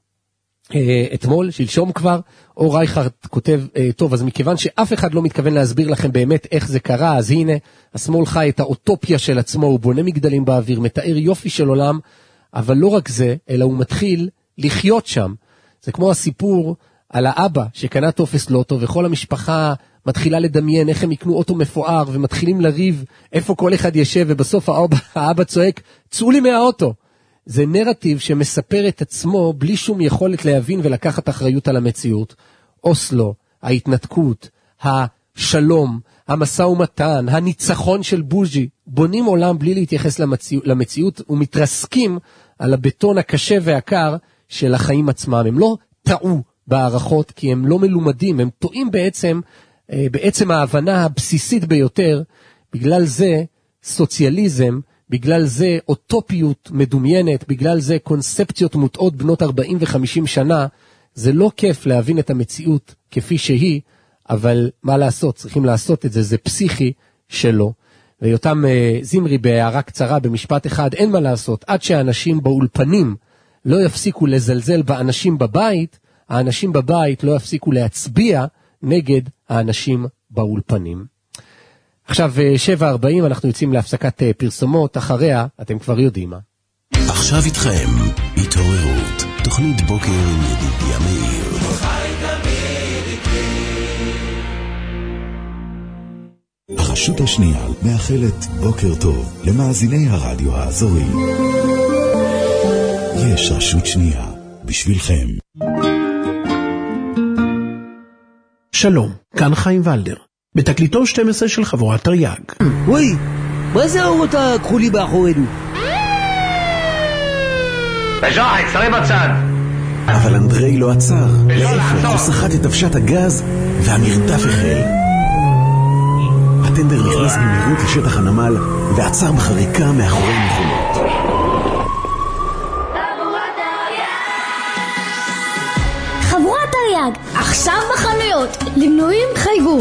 אתמול, שלשום כבר, אור רייכרט כותב, טוב, אז מכיוון שאף אחד לא מתכוון להסביר לכם באמת איך זה קרה, אז הנה, השמאל חי את האוטופיה של עצמו, הוא בונה מגדלים באוויר, מתאר יופי של עולם, אבל לא רק זה, אלא הוא מתחיל לחיות שם. זה כמו הסיפור על האבא שקנה טופס לוטו, וכל המשפחה מתחילה לדמיין איך הם יקנו אוטו מפואר, ומתחילים לריב איפה כל אחד ישב, ובסוף האבא צועק, צאו לי מהאוטו. זה נרטיב שמספר את עצמו בלי שום יכולת להבין ולקחת אחריות על המציאות. אוסלו, ההתנתקות, השלום, המשא ומתן, הניצחון של בוז'י, בונים עולם בלי להתייחס למציאות ומתרסקים על הבטון הקשה והקר של החיים עצמם. הם לא טעו בערכות, כי הם לא מלומדים, הם טועים בעצם ההבנה הבסיסית ביותר. בגלל זה סוציאליזם, בגלל זה אוטופיות מדומיינת, בגלל זה קונספציות מוטעות בנות 40 ו-50 שנה. זה לא כיף להבין את המציאות כפי שהיא, אבל מה לעשות? צריכים לעשות את זה, זה פסיכי שלו. ויותם זמרי בהערה קצרה במשפט אחד, אין מה לעשות, עד שהאנשים באולפנים לא יפסיקו לזלזל באנשים בבית, האנשים בבית לא יפסיקו להצביע נגד האנשים באולפנים. עכשיו 7:40, אנחנו יוצאים להפסקת פרסומות, אחריה אתם כבר יודעים מה. עכשיו איתכם, התעוררות, תוכנית בוקר עם ידידיה מאיר. הרשות השנייה מאחלת בוקר טוב למאזיני הרדיו האזורי. יש רשות שנייה בשבילכם. שלום, כאן חיים ולדר, בתקליטון 12 של חבורת תרי"ג. וואי, מה זה האורות הכחולי באחורינו? בז'וחק, שרי בצד. אבל אנדרי לא עצר. להפך, הוא סחט את אבשת הגז והמרדף החל. הטנדר נכנס במהירות לשטח הנמל ועצר בחריקה מאחורי מכונות. חבורת תרי"ג, עכשיו בחנויות. למנויים חייגו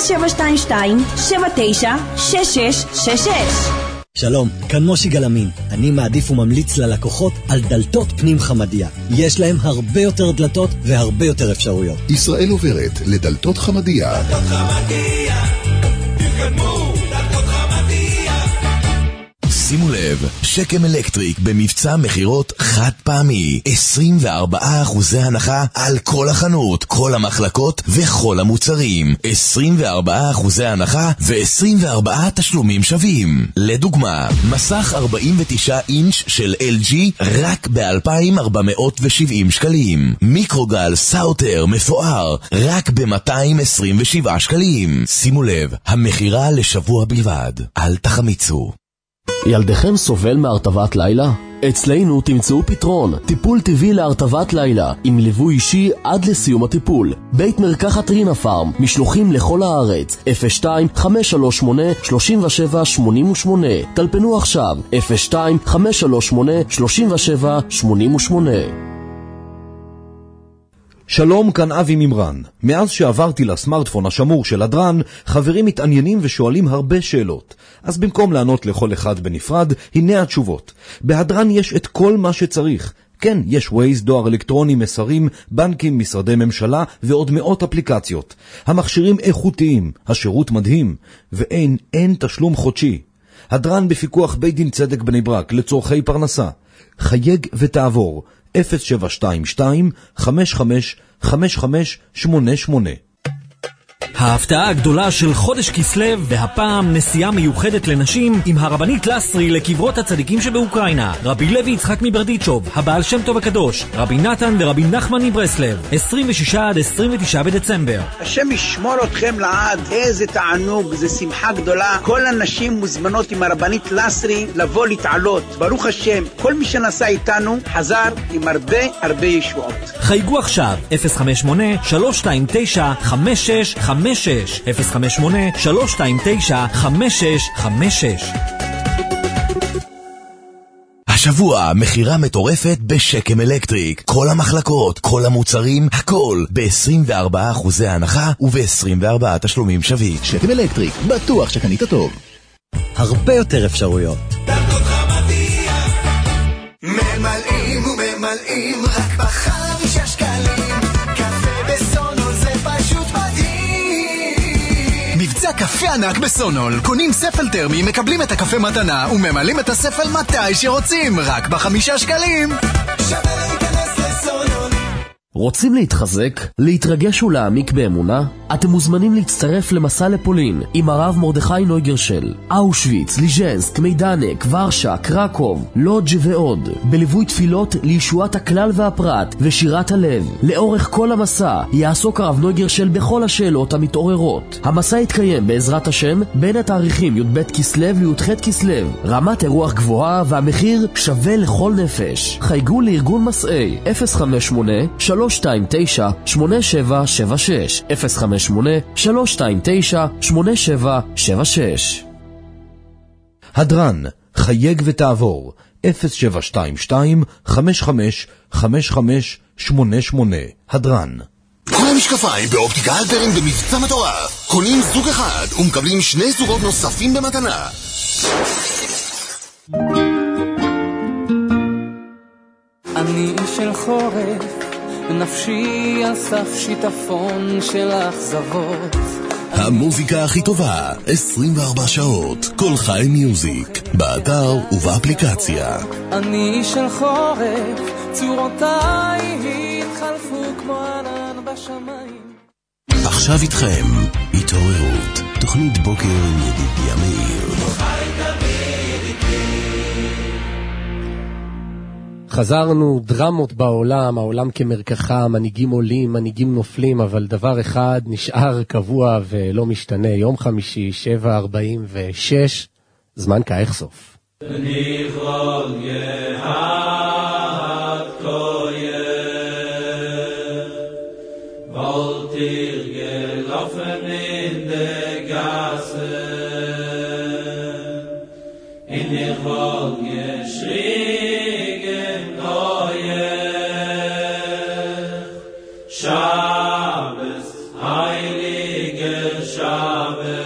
0722-796666. שלום, כאן מושי גלמין. אני מעדיף וממליץ ללקוחות על דלתות פנים חמדיה. יש להם הרבה יותר דלתות והרבה יותר אפשרויות. ישראל עוברת לדלתות חמדיה. דלתות חמדיה, תתקדמו, דלתות חמדיה. שימו לב, שקם אלקטריק במבצע מחירות חד פעמי, 24% הנחה על כל החנות, כל המחלקות וכל המוצרים. 24% הנחה ו24 תשלומים שווים. לדוגמה, מסך 49 אינץ' של LG רק ב-2,470 שקלים. מיקרוגל סאוטר מפואר רק ב-227 שקלים. שימו לב, המחירה לשבוע בלבד. אל תחמיצו. ילדיכם סובל מהרטבת לילה? אצלנו תמצאו פתרון, טיפול טבעי להרטבת לילה, עם ליווי אישי עד לסיום הטיפול. בית מרקחת רינה פארם, משלוחים לכל הארץ, 02-538-3788. טלפנו עכשיו, 02-538-3788. שלום, כאן אבי ממרן. מאז שעברתי לסמארטפון השמור של הדרן, חברים מתעניינים ושואלים הרבה שאלות. אז במקום לענות לכל אחד בנפרד, הנה התשובות. בהדרן יש את כל מה שצריך. כן, יש ווייז, דואר אלקטרוני, מסרים, בנקים, משרדי ממשלה ועוד מאות אפליקציות. המכשירים איכותיים, השירות מדהים, ואין תשלום חודשי. הדרן בפיקוח בית דין צדק בני ברק לצורכי פרנסה. חייג ותעבור 0722-55-5588. ההפתעה הגדולה של חודש כסלב, והפעם נסיעה מיוחדת לנשים עם הרבנית לסרי לקברות הצדיקים שבאוקראינה, רבי לוי יצחק מברדיצ'וב, הבעל שם טוב הקדוש, רבי נתן ורבי נחמן מברסלב, 26 עד 29 בדצמבר. השם ישמור אתכם לעד, איזה תענוג, זה שמחה גדולה. כל הנשים מוזמנות עם הרבנית לסרי לבוא להתעלות. ברוך השם, כל מי שנסע איתנו חזר עם הרבה ישועות. חייגו עכשיו 058-329-5656 058-329-5656. השבוע מחירה מטורפת בשקם אלקטריק. כל המחלקות, כל המוצרים, הכל ב-24% הנחה וב-24 תשלומים שווים. שקם אלקטריק, בטוח שקנית טוב. הרבה יותר אפשרויות. דלתות חמדיה, ממלאים וממלאים רק ב5 שקלים. קפה בסונול זה פשוט מדהים. מבצע קפה ענק בסונול. קונים ספל תרמי, מקבלים את הקפה מתנה וממלאים את הספל מתי שרוצים, רק ב5 שקלים. שווה להיכנס לסונול. רוצים להתחזק? להתרגש ולהעמיק באמונה? אתם מוזמנים להצטרף למסע לפולין עם הרב מרדכי נויגרשל. אושוויץ, ליז'נסק, מידנק, ורשה, קרקוב, לודג' ועוד. בליווי תפילות לישועת הכלל והפרט ושירת הלב. לאורך כל המסע יעסוק הרב נויגרשל בכל השאלות המתעוררות. המסע יתקיים בעזרת השם בין התאריכים י"ב כסלו לי"ח כסלו. רמת אירוח גבוהה והמחיר שווה לכל נפש. חייגו לארגון מסעי 058-3 052-8776. הדרן, חייג ותעבור, 0722-555588. הדרן. כל המשקפיים באופטיקה אלפרין במבצע מטורף. קונים זוג אחד ומקבלים 2 זוגות נוספים במתנה. אני של חורף, נפשי על סף שיטפון של אכזבות. המוזיקה הכי טובה, 24 שעות, כל חי מיוזיק, באתר ובאפליקציה. אני של חורף, צורותיי התחלפו כמו ענן בשמיים. עכשיו איתכם, התעוררות, תוכנית בוקר עם ידידיה מאיר. חזרנו, דרמות בעולם, העולם כמרקחה, מנהיגים עולים, מנהיגים נופלים, אבל דבר אחד נשאר קבוע ולא משתנה. יום חמישי, 7:46, זמן כאיכסוף. נבחול יהד koye Voltir gelaufen in der Gasse in der Wald geschrien koye Shabbos, heiliger Shabbos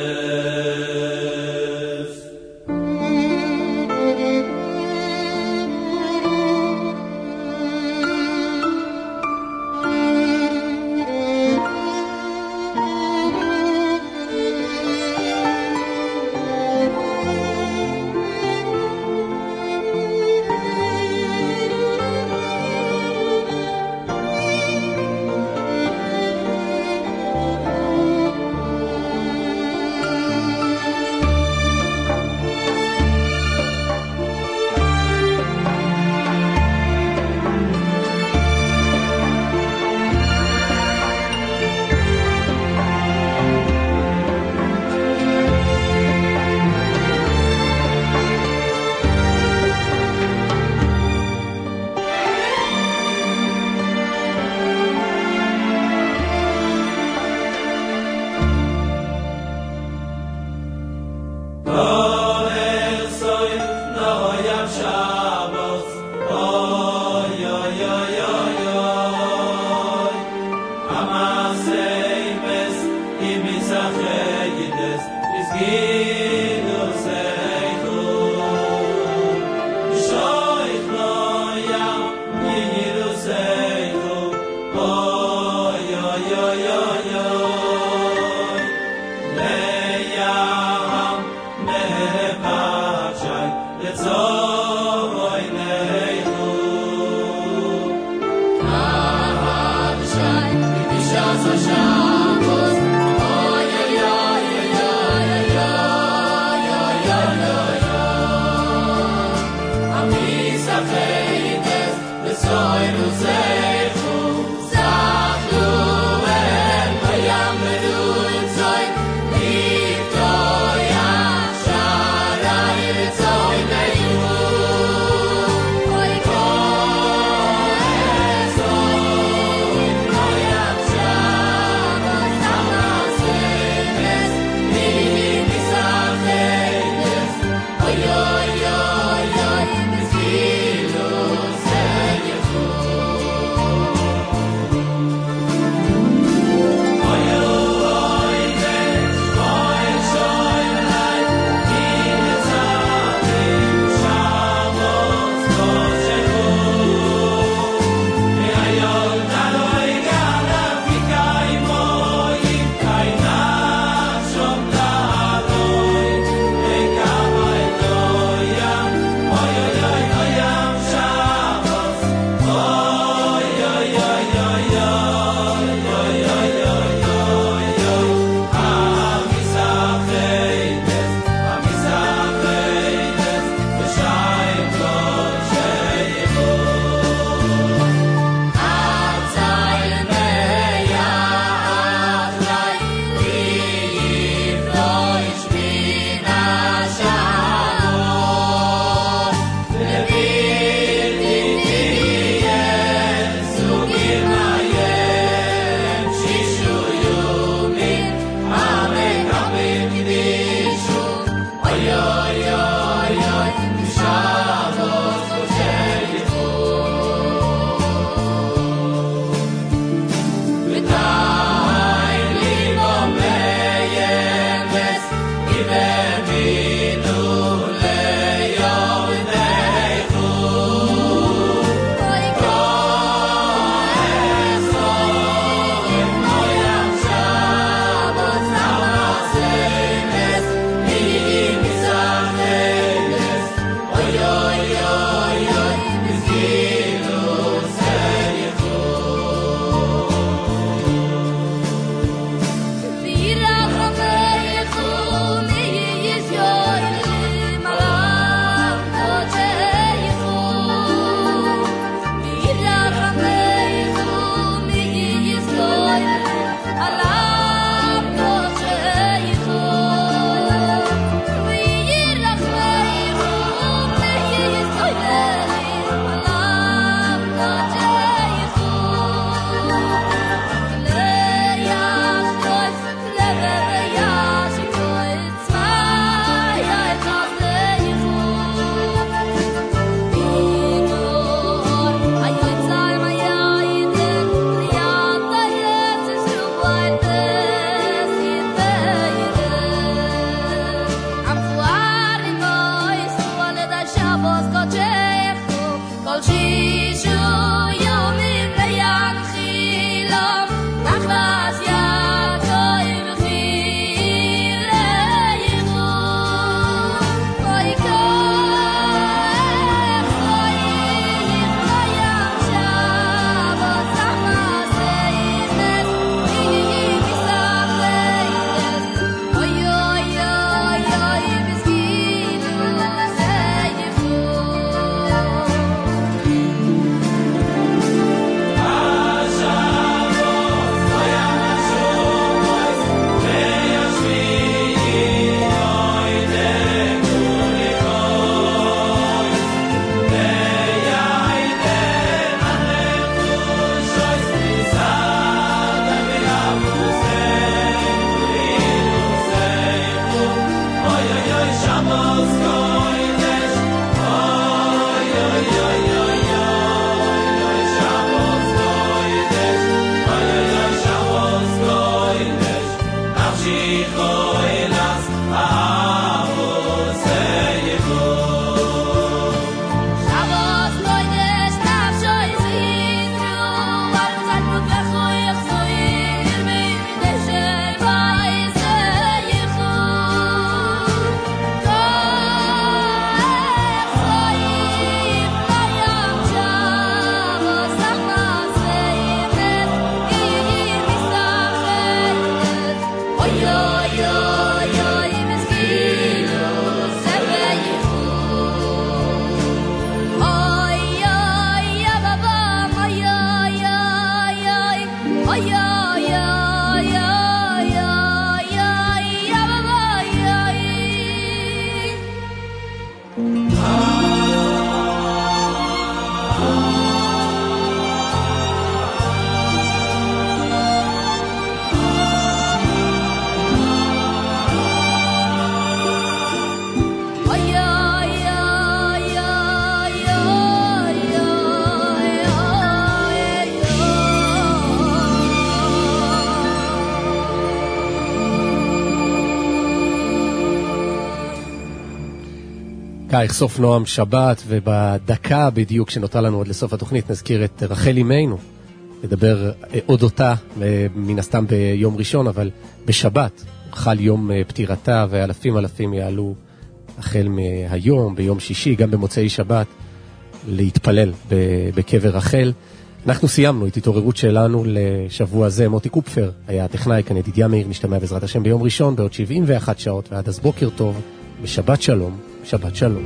יחשוף נועם שבת, ובדקה בדיוק שנותר לנו עד לסוף התוכנית נזכיר את רחל אימנו, נדבר עוד אותה מן הסתם ביום ראשון, אבל בשבת חל יום פטירתה, ואלפים יעלו החל מהיום, ביום שישי, גם במוצאי שבת, להתפלל בקבר רחל. אנחנו סיימנו את התעוררות שלנו לשבוע זה. מוטי קופפר היה הטכנאי, כאן ידידיה מאיר, נשתמע בעזרת השם ביום ראשון בעוד 71 שעות, ועד אז בוקר טוב, בשבת שלום, שבת שלום.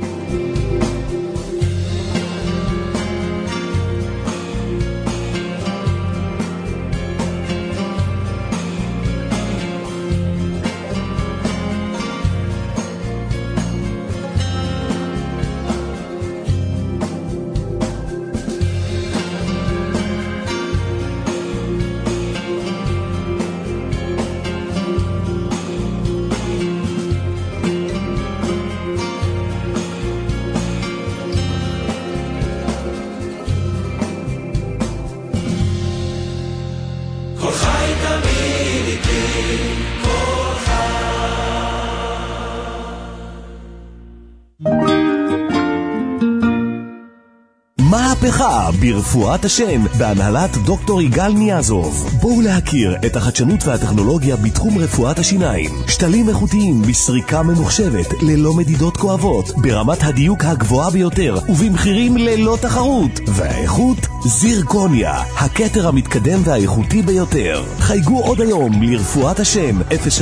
ברפואת השם, בהנהלת דוקטור יגאל ניאזוב. בואו להכיר את החדשנות והטכנולוגיה בתחום רפואת השיניים. שתלים איכותיים בסריקה ממוחשבת, ללא מדידות כואבות, ברמת הדיוק הגבוהה ביותר, ובמחירים ללא תחרות. והאיכות, זירקוניה, הכתר המתקדם והאיכותי ביותר. חייגו עוד היום לרפואת השם,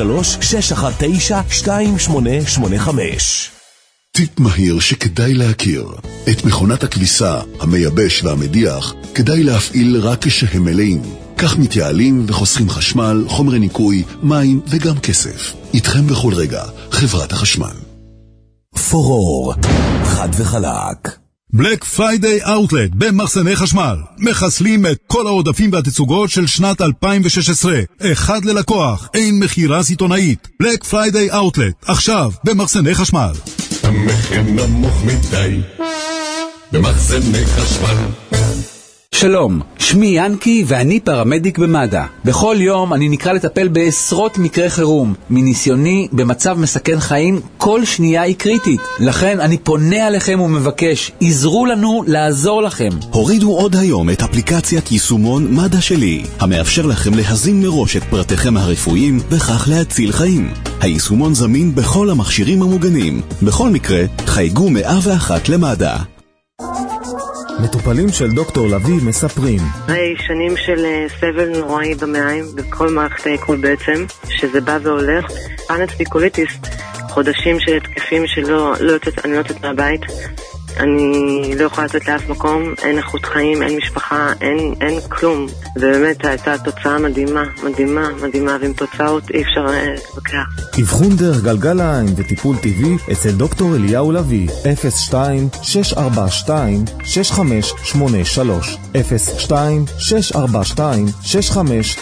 03-619-2885. טיפ מהיר שכדאי להכיר. את מכונת הכביסה, המייבש והמדיח כדאי להפעיל רק כשהם מלאים. כך מתייעלים וחוסכים חשמל, חומרי ניקוי, מים וגם כסף. איתכם בכל רגע, חברת החשמל. פורור, חד וחלק. בלק פריידיי אאוטלט במחסני חשמל. מחסלים את כל העודפים והתצוגות של שנת 2016. אחד ללקוח, אין מחירה סיטונאית. בלק פריידיי אאוטלט, עכשיו במחסני חשמל. המחיר נמוך מדי במחסני חשמל. שלום, שמי ינקי ואני פרמדיק במד"א. בכל יום אני נקרא לטפל בעשרות מקרי חירום. מניסיוני, במצב מסכן חיים, כל שנייה היא קריטית. לכן אני פונה עליכם ומבקש, עזרו לנו לעזור לכם. הורידו עוד היום את אפליקציית יישומון מד"א שלי, המאפשר לכם להזין מראש את פרטיכם הרפואיים, וכך להציל חיים. היישומון זמין בכל המכשירים המוגנים. בכל מקרה, חייגו 101 למד"א. מטופלים של דוקטור לוי מספרים. שנים של סבל נוראי במעיים, בכל מערכת העיכול בעצם, שזה בא והולך. פאנץ פיקוליטיס, חודשים של התקפים שלא אני לא יוצאת מהבית. אני לא יכולה לצאת לאף מקום, אין איכות חיים, אין משפחה, אין כלום. ובאמת הייתה תוצאה מדהימה, ועם תוצאות אי אפשר להתווכח. אבחון דרך גלגל העין וטיפול טבעי אצל דוקטור אליהו לוי, 02-642-6583,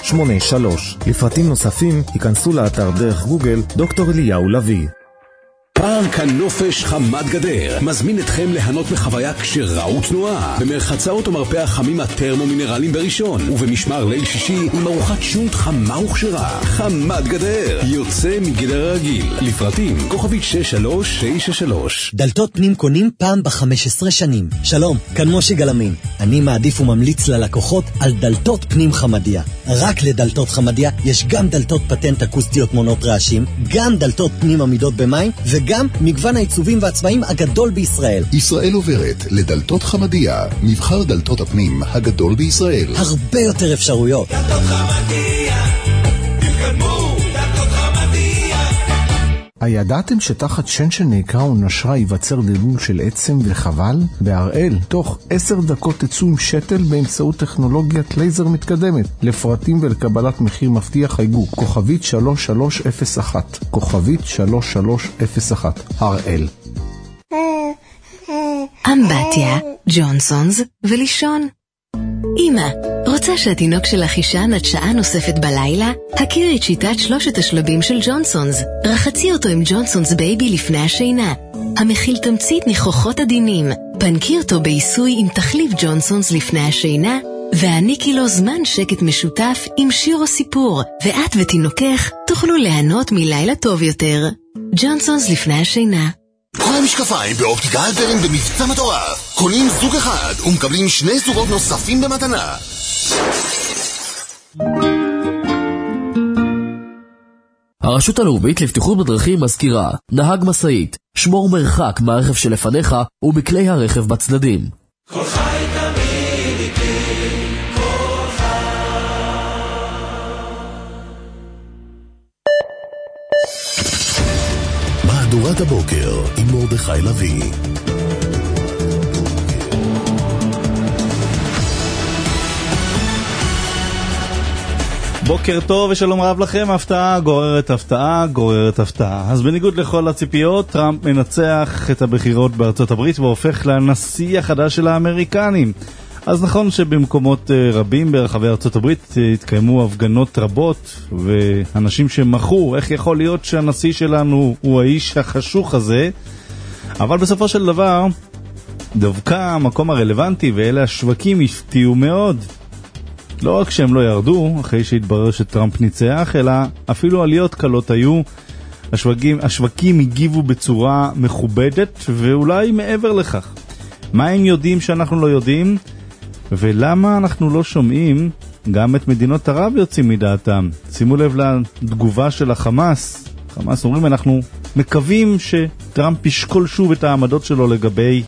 02-642-6583. לפרטים נוספים, היכנסו לאתר דרך גוגל דוקטור אליהו לוי. פארק הנופש חמת גדר מזמין אתכם ליהנות מחוויה כשרה ותנועה במרחצאות ומרפא החמים הטרמו-מינרליים בראשון ובמשמר ליל שישי עם ארוחת שונט חמה וכשרה. חמת גדר יוצא מגדר הרגיל. לפרטים כוכבית 6393. דלתות פנים קונים פעם ב-15 שנים. שלום, כאן משה גלמין. אני מעדיף וממליץ ללקוחות על דלתות פנים חמדיה. רק לדלתות חמדיה יש גם דלתות פטנט אקוסטיות מונות רעשים, גם דלתות פנים עמידות במים וגם מגוון העיצובים והצבעים הגדול בישראל. ישראל עוברת לדלתות חמדיה, מבחר דלתות הפנים הגדול בישראל. הרבה יותר אפשרויות. דלתות חמדיה, תתקדמו, דלתות חמדיה. הידעתם שתחת שן של נעקרה או נשרה ייווצר דלדול של עצם וחבל? בהראל, תוך 10 דקות תצאו עם שתל באמצעות טכנולוגיית לייזר מתקדמת. לפרטים ולקבלת מחיר מבטיח חייגו כוכבית 3301. כוכבית 3301. הראל. אמבטיה, ג'ונסונס ולישון. אמא, רוצה שהתינוק שלך ישן עד שעה נוספת בלילה? הכירי את שיטת 3 השלבים של ג'ונסונס. רחצי אותו עם ג'ונסונס בייבי לפני השינה. המכיל תמצית ניחוחות עדינים. פנקי אותו בעיסוי עם תחליף ג'ונסונס לפני השינה, והעניקי לו זמן שקט משותף עם שיר או סיפור, ואת ותינוקך תוכלו ליהנות מלילה טוב יותר. ג'ונסונס לפני השינה. כל המשקפיים באופטיקה אלפרין במבצע מטורף. קונים זוג אחד ומקבלים 2 זוגות נוספים במתנה. הרשות הלאומית לבטיחות בדרכים מזכירה: נהג משאית, שמור מרחק מהרכב שלפניך ובכלי הרכב בצדדים. כל חי תמיד איתי, כל חי. מהדורת הבוקר עם מרדכי לוי. בוקר טוב ושלום רב לכם. הפתעה גוררת הפתעה גוררת הפתעה. אז בניגוד לכל הציפיות, טראמפ מנצח את הבחירות בארצות הברית והופך לנשיא החדש של האמריקנים. אז נכון שבמקומות רבים ברחבי ארצות הברית התקיימו הפגנות רבות ואנשים שמחו איך יכול להיות שהנשיא שלנו הוא האיש החשוך הזה, אבל בסופו של דבר דווקא המקום הרלוונטי ואלה השווקים הפתיעו מאוד. לא רק שהם לא ירדו אחרי שהתברר שטראמפ ניצח, אלא אפילו עליות קלות היו. השווקים הגיבו בצורה מכובדת ואולי מעבר לכך. מה הם יודעים שאנחנו לא יודעים? ולמה אנחנו לא שומעים גם את מדינות ערב יוצאים מדעתם? שימו לב לתגובה של החמאס. חמאס אומרים אנחנו מקווים שטראמפ ישקול שוב את העמדות שלו לגבי